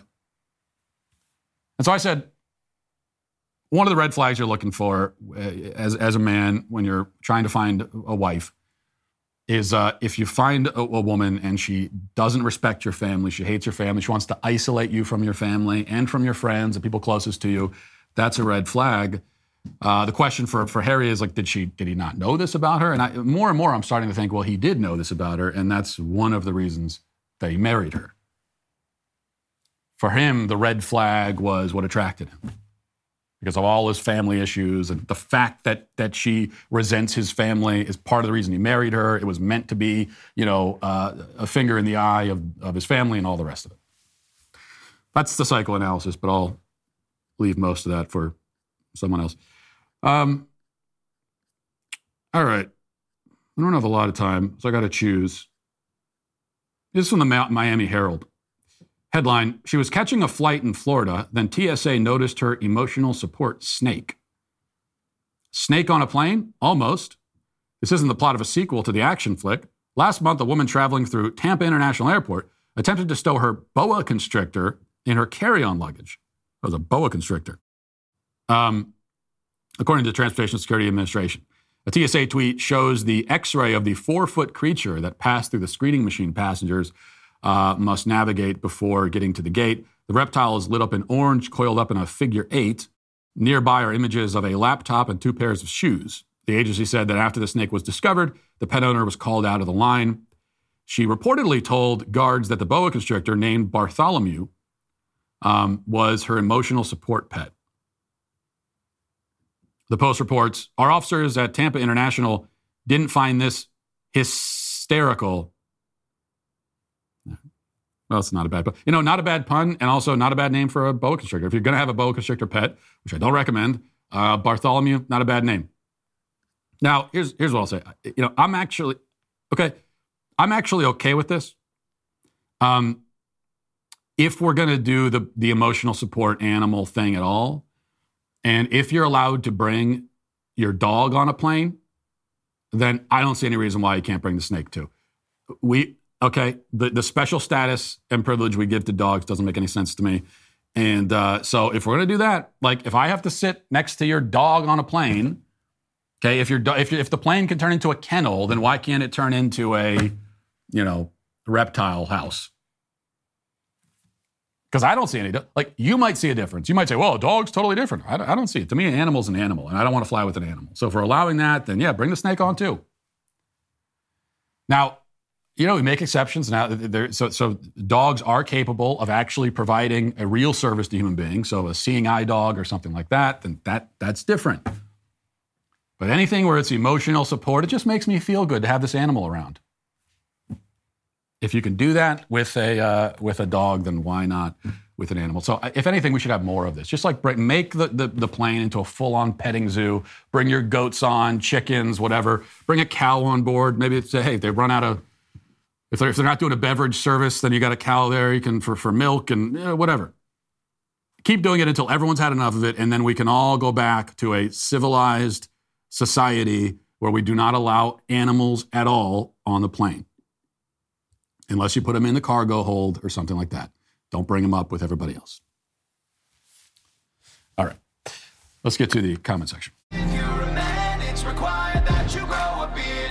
And so I said, one of the red flags you're looking for as a man when you're trying to find a wife is if you find a woman and she doesn't respect your family, she hates your family, she wants to isolate you from your family and from your friends and people closest to you, that's a red flag. The question for Harry is, did he not know this about her? And more and more I'm starting to think, well, he did know this about her, and that's one of the reasons that he married her. For him, the red flag was what attracted him, because of all his family issues, and the fact that she resents his family is part of the reason he married her. It was meant to be, a finger in the eye of his family and all the rest of it. That's the psychoanalysis, but I'll leave most of that for someone else. All right. I don't have a lot of time, so I got to choose. This is from the Miami Herald. Headline, she was catching a flight in Florida, then TSA noticed her emotional support snake. Snake on a plane? Almost. This isn't the plot of a sequel to the action flick. Last month, a woman traveling through Tampa International Airport attempted to stow her boa constrictor in her carry-on luggage. That was a boa constrictor. According to the Transportation Security Administration. A TSA tweet shows the X-ray of the 4-foot creature that passed through the screening machine passengers must navigate before getting to the gate. The reptile is lit up in orange, coiled up in a figure 8. Nearby are images of a laptop and 2 pairs of shoes. The agency said that after the snake was discovered, the pet owner was called out of the line. She reportedly told guards that the boa constrictor, named Bartholomew, was her emotional support pet. The Post reports, our officers at Tampa International didn't find this hysterical Well, it's not a bad pun. Not a bad pun, and also not a bad name for a boa constrictor. If you're going to have a boa constrictor pet, which I don't recommend, Bartholomew, not a bad name. Now, here's what I'll say. I'm actually okay with this. If we're going to do the emotional support animal thing at all, and if you're allowed to bring your dog on a plane, then I don't see any reason why you can't bring the snake too. The special status and privilege we give to dogs doesn't make any sense to me. And so if we're going to do that, like if I have to sit next to your dog on a plane, okay, if the plane can turn into a kennel, then why can't it turn into a, reptile house? Because I don't see any, you might see a difference. You might say, well, a dog's totally different. I don't see it. To me, an animal's an animal, and I don't want to fly with an animal. So if we're allowing that, then yeah, bring the snake on too. Now, we make exceptions now. So dogs are capable of actually providing a real service to human beings. So a seeing eye dog or something like that, then that's different. But anything where it's emotional support, it just makes me feel good to have this animal around. If you can do that with a dog, then why not with an animal? So if anything, we should have more of this. Just like make the plane into a full-on petting zoo. Bring your goats on, chickens, whatever. Bring a cow on board. Maybe say, hey, if they run out of, if they're not doing a beverage service, then you got a cow there. You can for milk and whatever. Keep doing it until everyone's had enough of it, and then we can all go back to a civilized society where we do not allow animals at all on the plane. Unless you put them in the cargo hold or something like that. Don't bring them up with everybody else. All right. Let's get to the comment section. If you're a man, it's required that you grow a beard.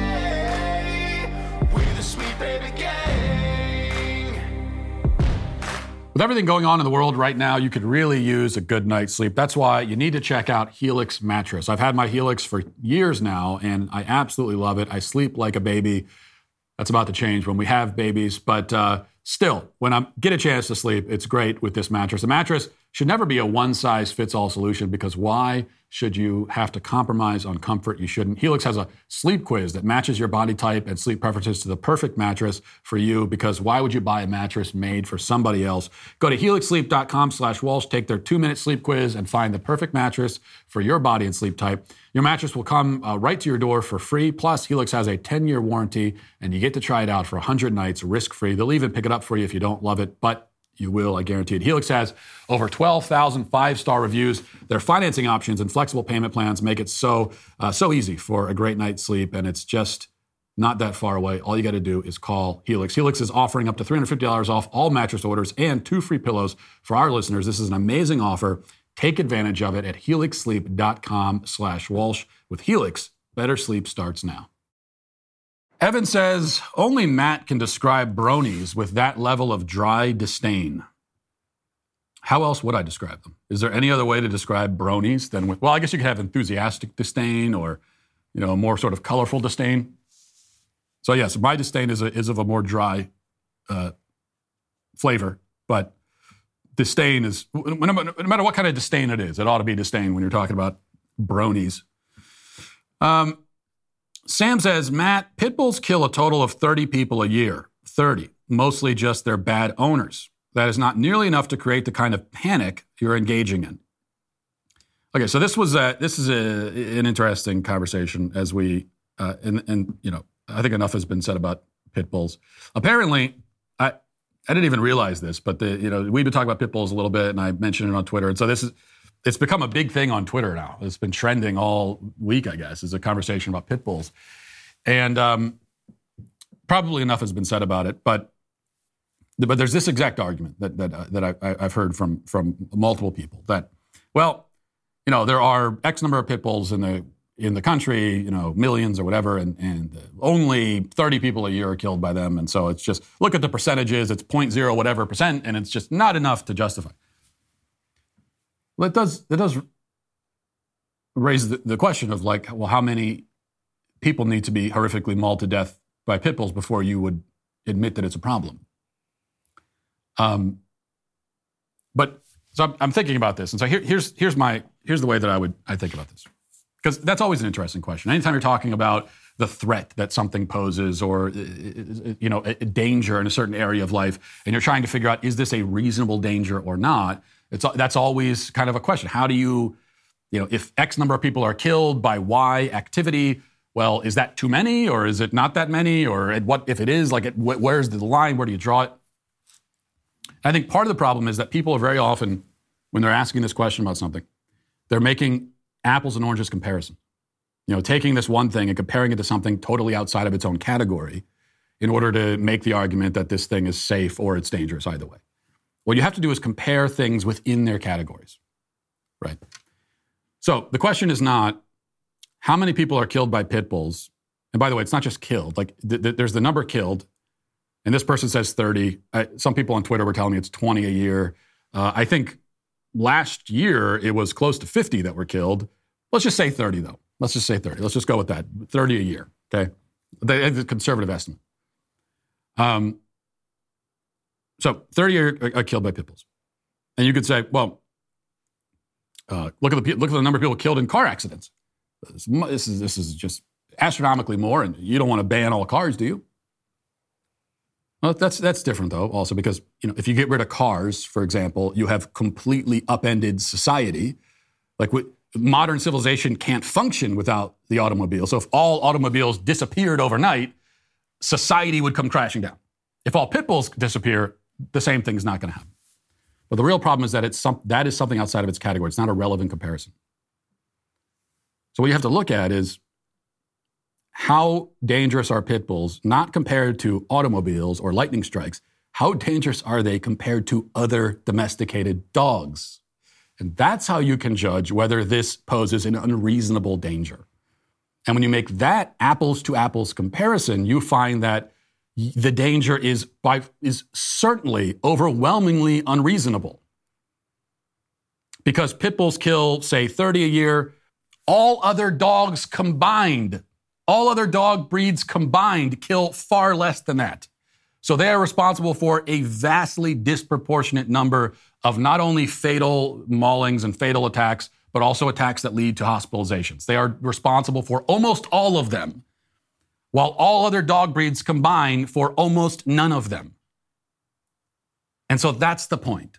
Hey, we're the Sweet Baby Gang. With everything going on in the world right now, you could really use a good night's sleep. That's why you need to check out Helix Mattress. I've had my Helix for years now, and I absolutely love it. I sleep like a baby. That's about to change when we have babies, but still, when I get a chance to sleep, it's great with this mattress. The mattress should never be a one-size-fits-all solution, because why should you have to compromise on comfort? You shouldn't. Helix has a sleep quiz that matches your body type and sleep preferences to the perfect mattress for you, because why would you buy a mattress made for somebody else? Go to helixsleep.com/Walsh, take their 2-minute sleep quiz, and find the perfect mattress for your body and sleep type. Your mattress will come right to your door for free. Plus, Helix has a 10-year warranty, and you get to try it out for 100 nights risk-free. They'll even pick it up for you if you don't love it, but you will, I guarantee it. Helix has over 12,000 5-star reviews. Their financing options and flexible payment plans make it so easy for a great night's sleep, and it's just not that far away. All you got to do is call Helix. Helix is offering up to $350 off all mattress orders and 2 free pillows for our listeners. This is an amazing offer. Take advantage of it at helixsleep.com/Walsh. With Helix, better sleep starts now. Evan says, only Matt can describe bronies with that level of dry disdain. How else would I describe them? Is there any other way to describe bronies than with, well, I guess you could have enthusiastic disdain or, a more sort of colorful disdain. So yes, my disdain is of a more dry flavor, but disdain is, no matter what kind of disdain it is, it ought to be disdain when you're talking about bronies. Sam says, Matt, pit bulls kill a total of 30 people a year. 30, mostly just their bad owners. That is not nearly enough to create the kind of panic you're engaging in. Okay, so this is an interesting conversation as we, I think enough has been said about pit bulls. Apparently, I didn't even realize this, but we've been talking about pit bulls a little bit, and I mentioned it on Twitter, and so it's become a big thing on Twitter now. It's been trending all week, I guess, is a conversation about pit bulls. And probably enough has been said about it, but there's this exact argument that I've heard from multiple people that, well, there are X number of pit bulls in the country, millions or whatever, and only 30 people a year are killed by them. And so it's just, look at the percentages, it's 0.0 whatever percent, and it's just not enough to justify. Well, it does raise the question of how many people need to be horrifically mauled to death by pit bulls before you would admit that it's a problem? But so I'm thinking about this, and so here's the way that I think about this, because that's always an interesting question. Anytime you're talking about the threat that something poses or, a danger in a certain area of life, and you're trying to figure out, is this a reasonable danger or not? That's always kind of a question. How do you, if X number of people are killed by Y activity, well, is that too many or is it not that many? Or what if it is, where's the line? Where do you draw it? I think part of the problem is that people are very often, when they're asking this question about something, they're making apples and oranges comparison. Taking this one thing and comparing it to something totally outside of its own category in order to make the argument that this thing is safe or it's dangerous either way. What you have to do is compare things within their categories, right? So the question is not how many people are killed by pit bulls. And by the way, it's not just killed. There's the number killed, and this person says 30. Some people on Twitter were telling me it's 20 a year. I think last year it was close to 50 that were killed. Let's just say 30, though. Let's just say 30. Let's just go with that. 30 a year, okay? That's a conservative estimate. So 30 are killed by pit bulls. And you could say, well, look at the number of people killed in car accidents. This is just astronomically more, and you don't want to ban all cars, do you? Well, that's different, though, also, because if you get rid of cars, for example, you have completely upended society. Modern civilization can't function without the automobile. So if all automobiles disappeared overnight, society would come crashing down. If all pit bulls disappear, the same thing's not going to happen. But the real problem is that that is something outside of its category. It's not a relevant comparison. So what you have to look at is how dangerous are pit bulls, not compared to automobiles or lightning strikes. How dangerous are they compared to other domesticated dogs? And that's how you can judge whether this poses an unreasonable danger. And when you make that apples to apples comparison, you find that the danger is certainly overwhelmingly unreasonable. Because pit bulls kill, say, 30 a year. All other dogs combined, all other dog breeds combined kill far less than that. So they are responsible for a vastly disproportionate number of not only fatal maulings and fatal attacks, but also attacks that lead to hospitalizations. They are responsible for almost all of them, while all other dog breeds combine for almost none of them. And so that's the point.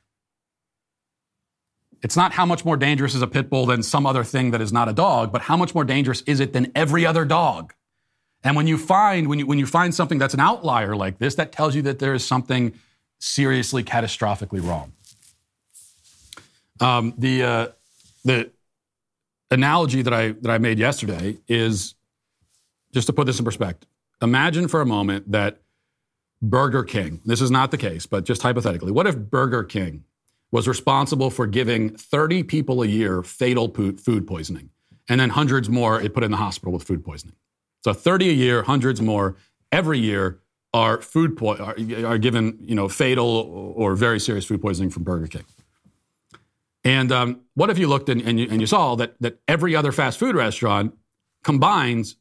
It's not how much more dangerous is a pit bull than some other thing that is not a dog, but how much more dangerous is it than every other dog? And when you find something that's an outlier like this, that tells you that there is something seriously, catastrophically wrong. The analogy that I made yesterday is, just to put this in perspective, imagine for a moment that Burger King, this is not the case, but just hypothetically, what if Burger King was responsible for giving 30 people a year fatal food poisoning, and then hundreds more it put in the hospital with food poisoning? So 30 a year, hundreds more every year are given fatal or very serious food poisoning from Burger King. And what if you looked and you saw that every other fast food restaurant combines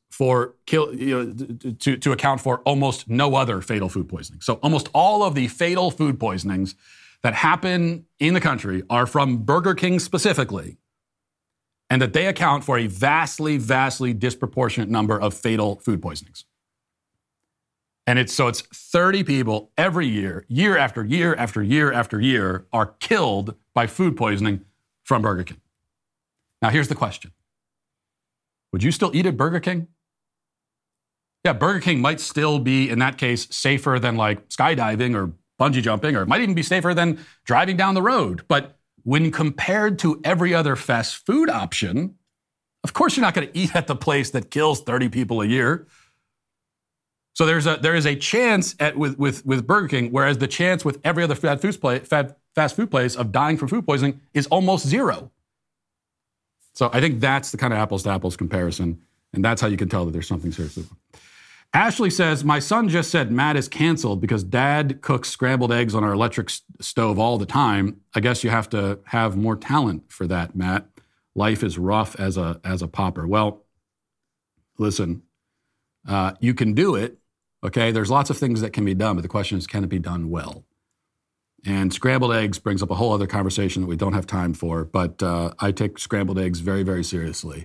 to account for almost no other fatal food poisoning? So almost all of the fatal food poisonings that happen in the country are from Burger King specifically, and that they account for a vastly, vastly disproportionate number of fatal food poisonings. And it's 30 people every year, year after year after year after year, are killed by food poisoning from Burger King. Now, here's the question. Would you still eat at Burger King? Yeah, Burger King might still be, in that case, safer than skydiving or bungee jumping, or it might even be safer than driving down the road. But when compared to every other fast food option, of course you're not going to eat at the place that kills 30 people a year. So there is a chance with Burger King, whereas the chance with every other fast food place of dying from food poisoning is almost zero. So I think that's the kind of apples to apples comparison, and that's how you can tell that there's something seriously wrong. Ashley says, my son just said Matt is canceled because dad cooks scrambled eggs on our electric stove all the time. I guess you have to have more talent for that, Matt. Life is rough as a pauper. Well, listen, you can do it, okay? There's lots of things that can be done, but the question is, can it be done well? And scrambled eggs brings up a whole other conversation that we don't have time for, but I take scrambled eggs very, very seriously.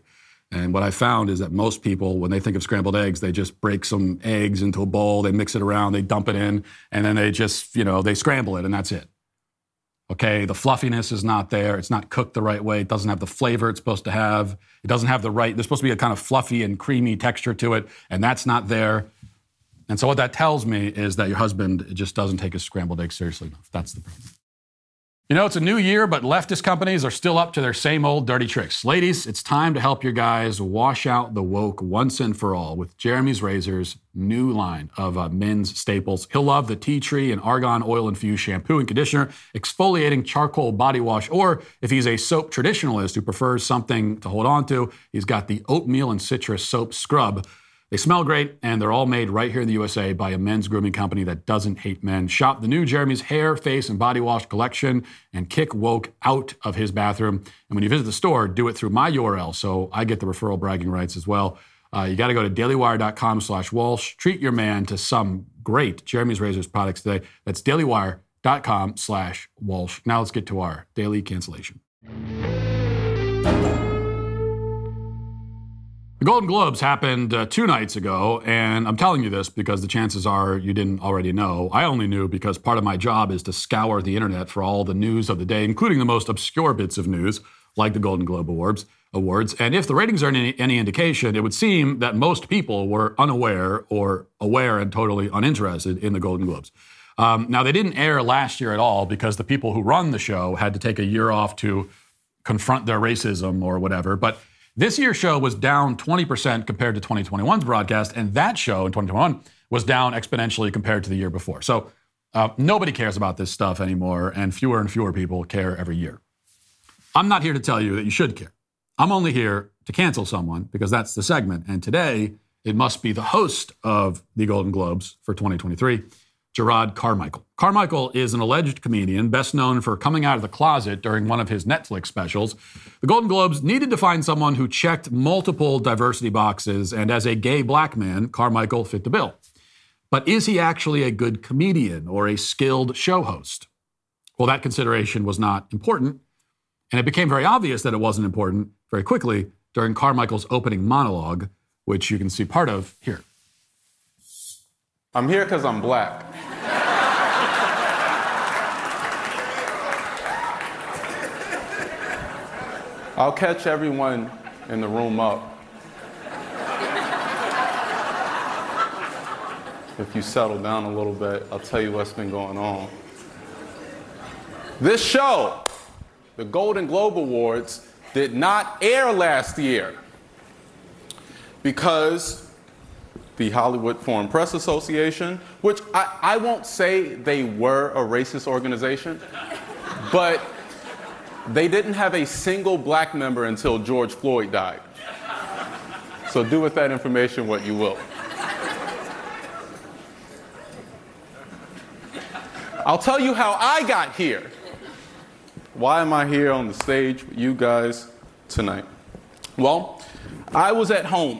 And what I found is that most people, when they think of scrambled eggs, they just break some eggs into a bowl, they mix it around, they dump it in, and then they just, they scramble it, and that's it. Okay, the fluffiness is not there. It's not cooked the right way. It doesn't have the flavor it's supposed to have. It doesn't have there's supposed to be a kind of fluffy and creamy texture to it, and that's not there. And so what that tells me is that your husband just doesn't take his scrambled eggs seriously enough. That's the problem. It's a new year, but leftist companies are still up to their same old dirty tricks. Ladies, it's time to help your guys wash out the woke once and for all with Jeremy's Razor's new line of men's staples. He'll love the tea tree and argan oil-infused shampoo and conditioner, exfoliating charcoal body wash, or if he's a soap traditionalist who prefers something to hold on to, he's got the oatmeal and citrus soap scrub. They smell great, and they're all made right here in the USA by a men's grooming company that doesn't hate men. Shop the new Jeremy's hair, face, and body wash collection and kick woke out of his bathroom. And when you visit the store, do it through my URL, so I get the referral bragging rights as well. You got to go to dailywire.com/Walsh. Treat your man to some great Jeremy's Razors products today. That's dailywire.com/Walsh. Now let's get to our daily cancellation. The Golden Globes happened 2 nights ago, and I'm telling you this because the chances are you didn't already know. I only knew because part of my job is to scour the internet for all the news of the day, including the most obscure bits of news, like the Golden Globe Awards. And if the ratings are any indication, it would seem that most people were unaware or aware and totally uninterested in the Golden Globes. Now, they didn't air last year at all because the people who run the show had to take a year off to confront their racism or whatever. But this year's show was down 20% compared to 2021's broadcast, and that show in 2021 was down exponentially compared to the year before. So nobody cares about this stuff anymore, and fewer people care every year. I'm not here to tell you that you should care. I'm only here to cancel someone because that's the segment. And today, it must be the host of the Golden Globes for 2023, Jerrod Carmichael. Carmichael is an alleged comedian, best known for coming out of the closet during one of his Netflix specials. The Golden Globes needed to find someone who checked multiple diversity boxes, and as a gay black man, Carmichael fit the bill. But is he actually a good comedian or a skilled show host? Well, that consideration was not important, and it became very obvious that it wasn't important very quickly during Carmichael's opening monologue, which you can see part of here. I'm here because I'm black. I'll catch everyone in the room up if you settle down a little bit. I'll tell you what's been going on. This show, the Golden Globe Awards, did not air last year because the Hollywood Foreign Press Association, which I won't say they were a racist organization, but they didn't have a single black member until George Floyd died. So do with that information what you will. I'll tell you how I got here. Why am I here on the stage with you guys tonight? Well, I was at home.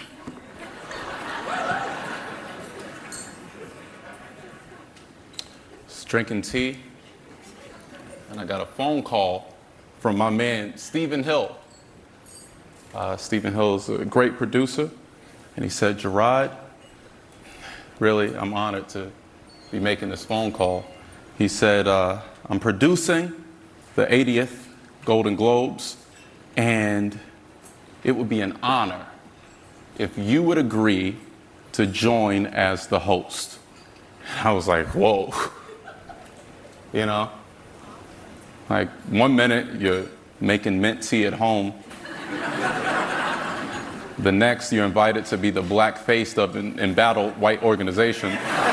Drinking tea, and I got a phone call from my man, Stephen Hill. Stephen Hill is a great producer, and he said, Jerrod, really, I'm honored to be making this phone call. He said, I'm producing the 80th Golden Globes, and it would be an honor if you would agree to join as the host. I was like, whoa. You know, like 1 minute you're making mint tea at home. The next you're invited to be the black face of an embattled white organization.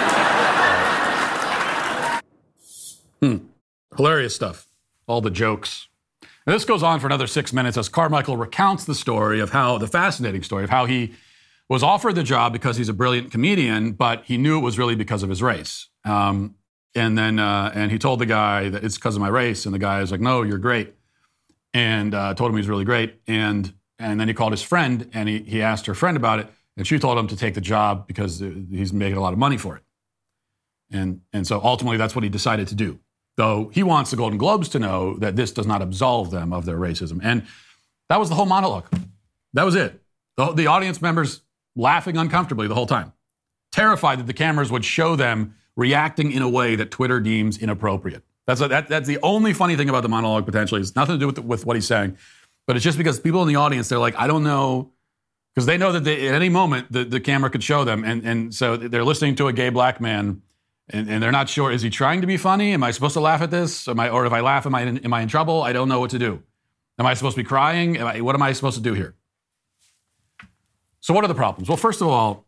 Hilarious stuff. All the jokes. And this goes on for another 6 minutes as Carmichael recounts the fascinating story of how he was offered the job because he's a brilliant comedian, but he knew it was really because of his race. And then he told the guy that it's because of my race, and the guy was like, "No, you're great," and told him he was really great. And then he called his friend, and he asked her friend about it, and she told him to take the job because he's making a lot of money for it. And so ultimately, that's what he decided to do. Though he wants the Golden Globes to know that this does not absolve them of their racism. And that was the whole monologue. That was it. The audience members laughing uncomfortably the whole time, terrified that the cameras would show them reacting in a way that Twitter deems inappropriate. That's the only funny thing about the monologue, potentially. It's nothing to do with what he's saying, but it's just because people in the audience, they're like, I don't know, because they know that at any moment the camera could show them, and so they're listening to a gay black man, and they're not sure, is he trying to be funny? Am I supposed to laugh at this? Or if I laugh, am I in trouble? I don't know what to do. Am I supposed to be crying? What am I supposed to do here? So what are the problems? Well, first of all,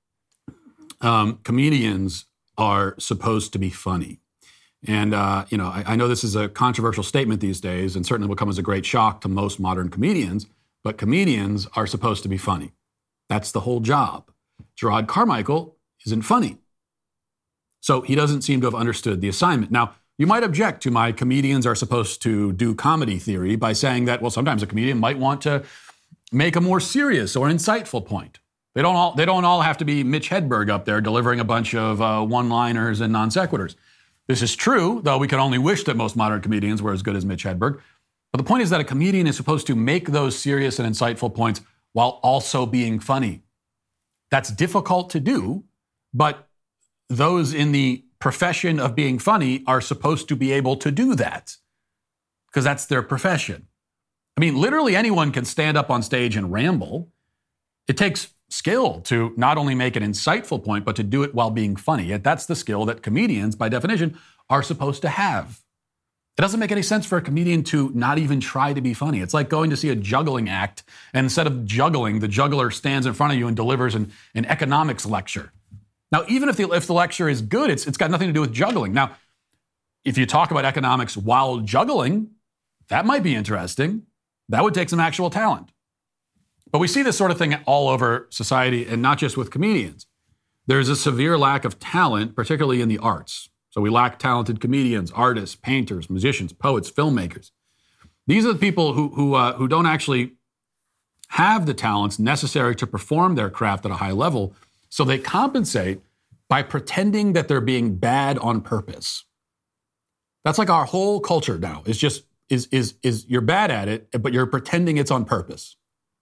comedians are supposed to be funny. And, I know this is a controversial statement these days and certainly will come as a great shock to most modern comedians, but comedians are supposed to be funny. That's the whole job. Jerrod Carmichael isn't funny. So he doesn't seem to have understood the assignment. Now, you might object to my comedians are supposed to do comedy theory by saying that, well, sometimes a comedian might want to make a more serious or insightful point. They don't all have to be Mitch Hedberg up there delivering a bunch of one-liners and non sequiturs. This is true, though we can only wish that most modern comedians were as good as Mitch Hedberg. But the point is that a comedian is supposed to make those serious and insightful points while also being funny. That's difficult to do, but those in the profession of being funny are supposed to be able to do that because that's their profession. I mean, literally anyone can stand up on stage and ramble. It takes skill to not only make an insightful point, but to do it while being funny. Yet that's the skill that comedians, by definition, are supposed to have. It doesn't make any sense for a comedian to not even try to be funny. It's like going to see a juggling act, and instead of juggling, the juggler stands in front of you and delivers an economics lecture. Now, even if the lecture is good, it's got nothing to do with juggling. Now, if you talk about economics while juggling, that might be interesting. That would take some actual talent. But we see this sort of thing all over society, and not just with comedians. There's a severe lack of talent, particularly in the arts. So we lack talented comedians, artists, painters, musicians, poets, filmmakers. These are the people who don't actually have the talents necessary to perform their craft at a high level, so they compensate by pretending that they're being bad on purpose. That's like our whole culture now. It's just is you're bad at it, but you're pretending it's on purpose.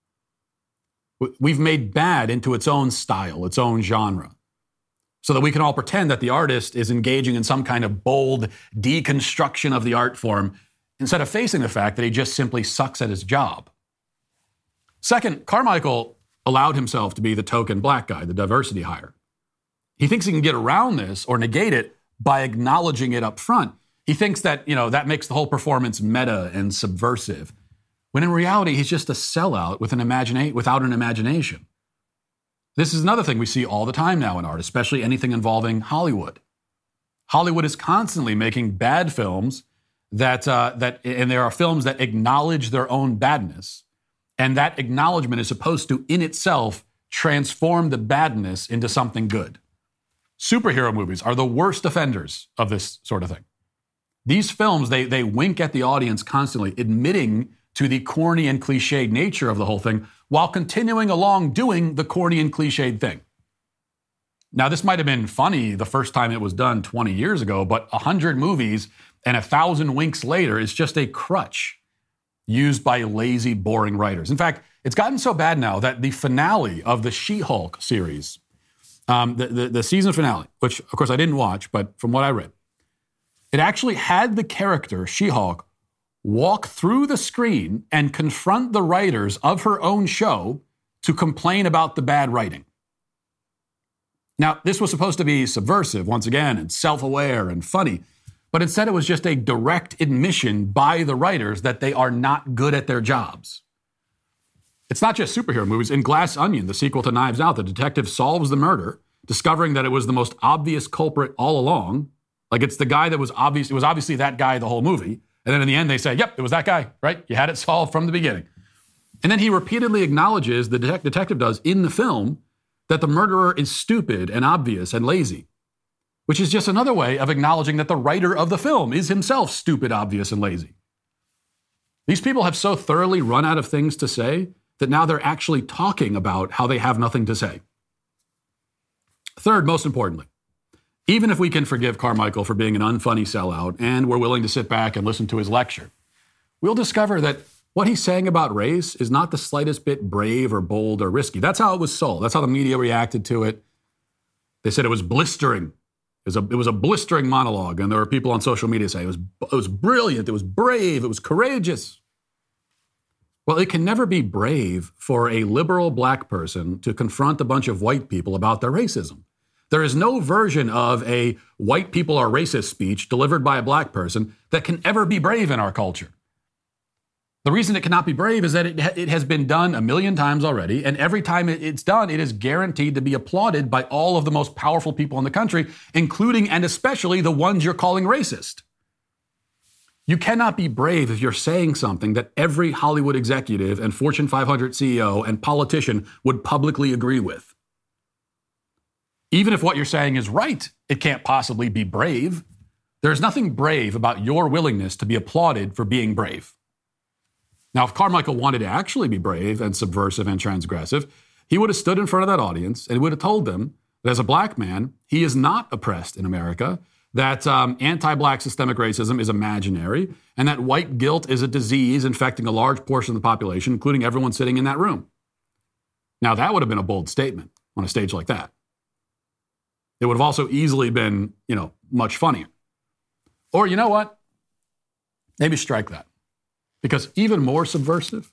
We've made bad into its own style, its own genre, so that we can all pretend that the artist is engaging in some kind of bold deconstruction of the art form instead of facing the fact that he just simply sucks at his job. Second, Carmichael allowed himself to be the token black guy, the diversity hire. He thinks he can get around this or negate it by acknowledging it up front. He thinks that, that makes the whole performance meta and subversive, when in reality, he's just a sellout without an imagination. This is another thing we see all the time now in art, especially anything involving Hollywood. Hollywood is constantly making bad films and there are films that acknowledge their own badness, and that acknowledgement is supposed to, in itself, transform the badness into something good. Superhero movies are the worst offenders of this sort of thing. These films, they wink at the audience constantly, admitting to the corny and cliched nature of the whole thing, while continuing along doing the corny and cliched thing. Now, this might have been funny the first time it was done 20 years ago, but 100 movies and 1,000 winks later is just a crutch used by lazy, boring writers. In fact, it's gotten so bad now that the finale of the She-Hulk series, the season finale, which, of course, I didn't watch, but from what I read, it actually had the character, She-Hulk, walk through the screen and confront the writers of her own show to complain about the bad writing. Now, this was supposed to be subversive, once again, and self-aware and funny, but instead it was just a direct admission by the writers that they are not good at their jobs. It's not just superhero movies. In Glass Onion, the sequel to Knives Out, the detective solves the murder, discovering that it was the most obvious culprit all along. Like, it's the guy that was obvious. It was obviously that guy the whole movie. And then in the end, they say, yep, it was that guy, right? You had it solved from the beginning. And then he repeatedly acknowledges, the detective does in the film, that the murderer is stupid and obvious and lazy, which is just another way of acknowledging that the writer of the film is himself stupid, obvious, and lazy. These people have so thoroughly run out of things to say that now they're actually talking about how they have nothing to say. Third, most importantly, even if we can forgive Carmichael for being an unfunny sellout and we're willing to sit back and listen to his lecture, we'll discover that what he's saying about race is not the slightest bit brave or bold or risky. That's how it was sold. That's how the media reacted to it. They said it was blistering. It was a blistering monologue, and there were people on social media saying it was brilliant, it was brave, it was courageous. Well, it can never be brave for a liberal black person to confront a bunch of white people about their racism. There is no version of a white people are racist speech delivered by a black person that can ever be brave in our culture. The reason it cannot be brave is that it has been done a million times already, and every time it's done, it is guaranteed to be applauded by all of the most powerful people in the country, including and especially the ones you're calling racist. You cannot be brave if you're saying something that every Hollywood executive and Fortune 500 CEO and politician would publicly agree with. Even if what you're saying is right, it can't possibly be brave. There's nothing brave about your willingness to be applauded for being brave. Now, if Carmichael wanted to actually be brave and subversive and transgressive, he would have stood in front of that audience and would have told them that as a black man, he is not oppressed in America, that anti-black systemic racism is imaginary, and that white guilt is a disease infecting a large portion of the population, including everyone sitting in that room. Now, that would have been a bold statement on a stage like that. It would have also easily been, much funnier. Or you know what? Maybe strike that. Because even more subversive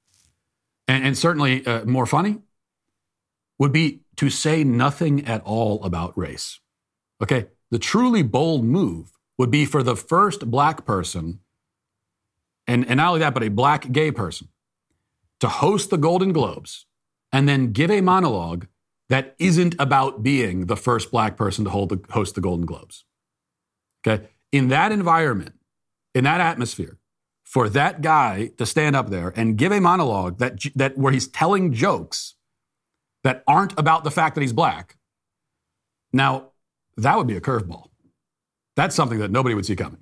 and certainly more funny would be to say nothing at all about race. Okay? The truly bold move would be for the first black person, and not only that, but a black gay person, to host the Golden Globes and then give a monologue that isn't about being the first black person to host the Golden Globes. Okay? In that environment, in that atmosphere, for that guy to stand up there and give a monologue that where he's telling jokes that aren't about the fact that he's black, now that would be a curveball. That's something that nobody would see coming.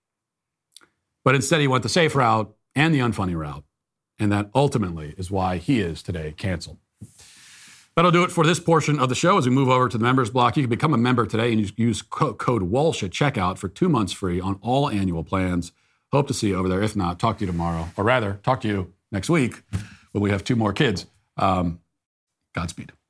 But instead he went the safe route and the unfunny route, and that ultimately is why he is today canceled. That'll do it for this portion of the show. As we move over to the members block, you can become a member today and use code Walsh at checkout for 2 months free on all annual plans. Hope to see you over there. If not, talk to you tomorrow. Or rather, talk to you next week when we have 2 more kids. Godspeed.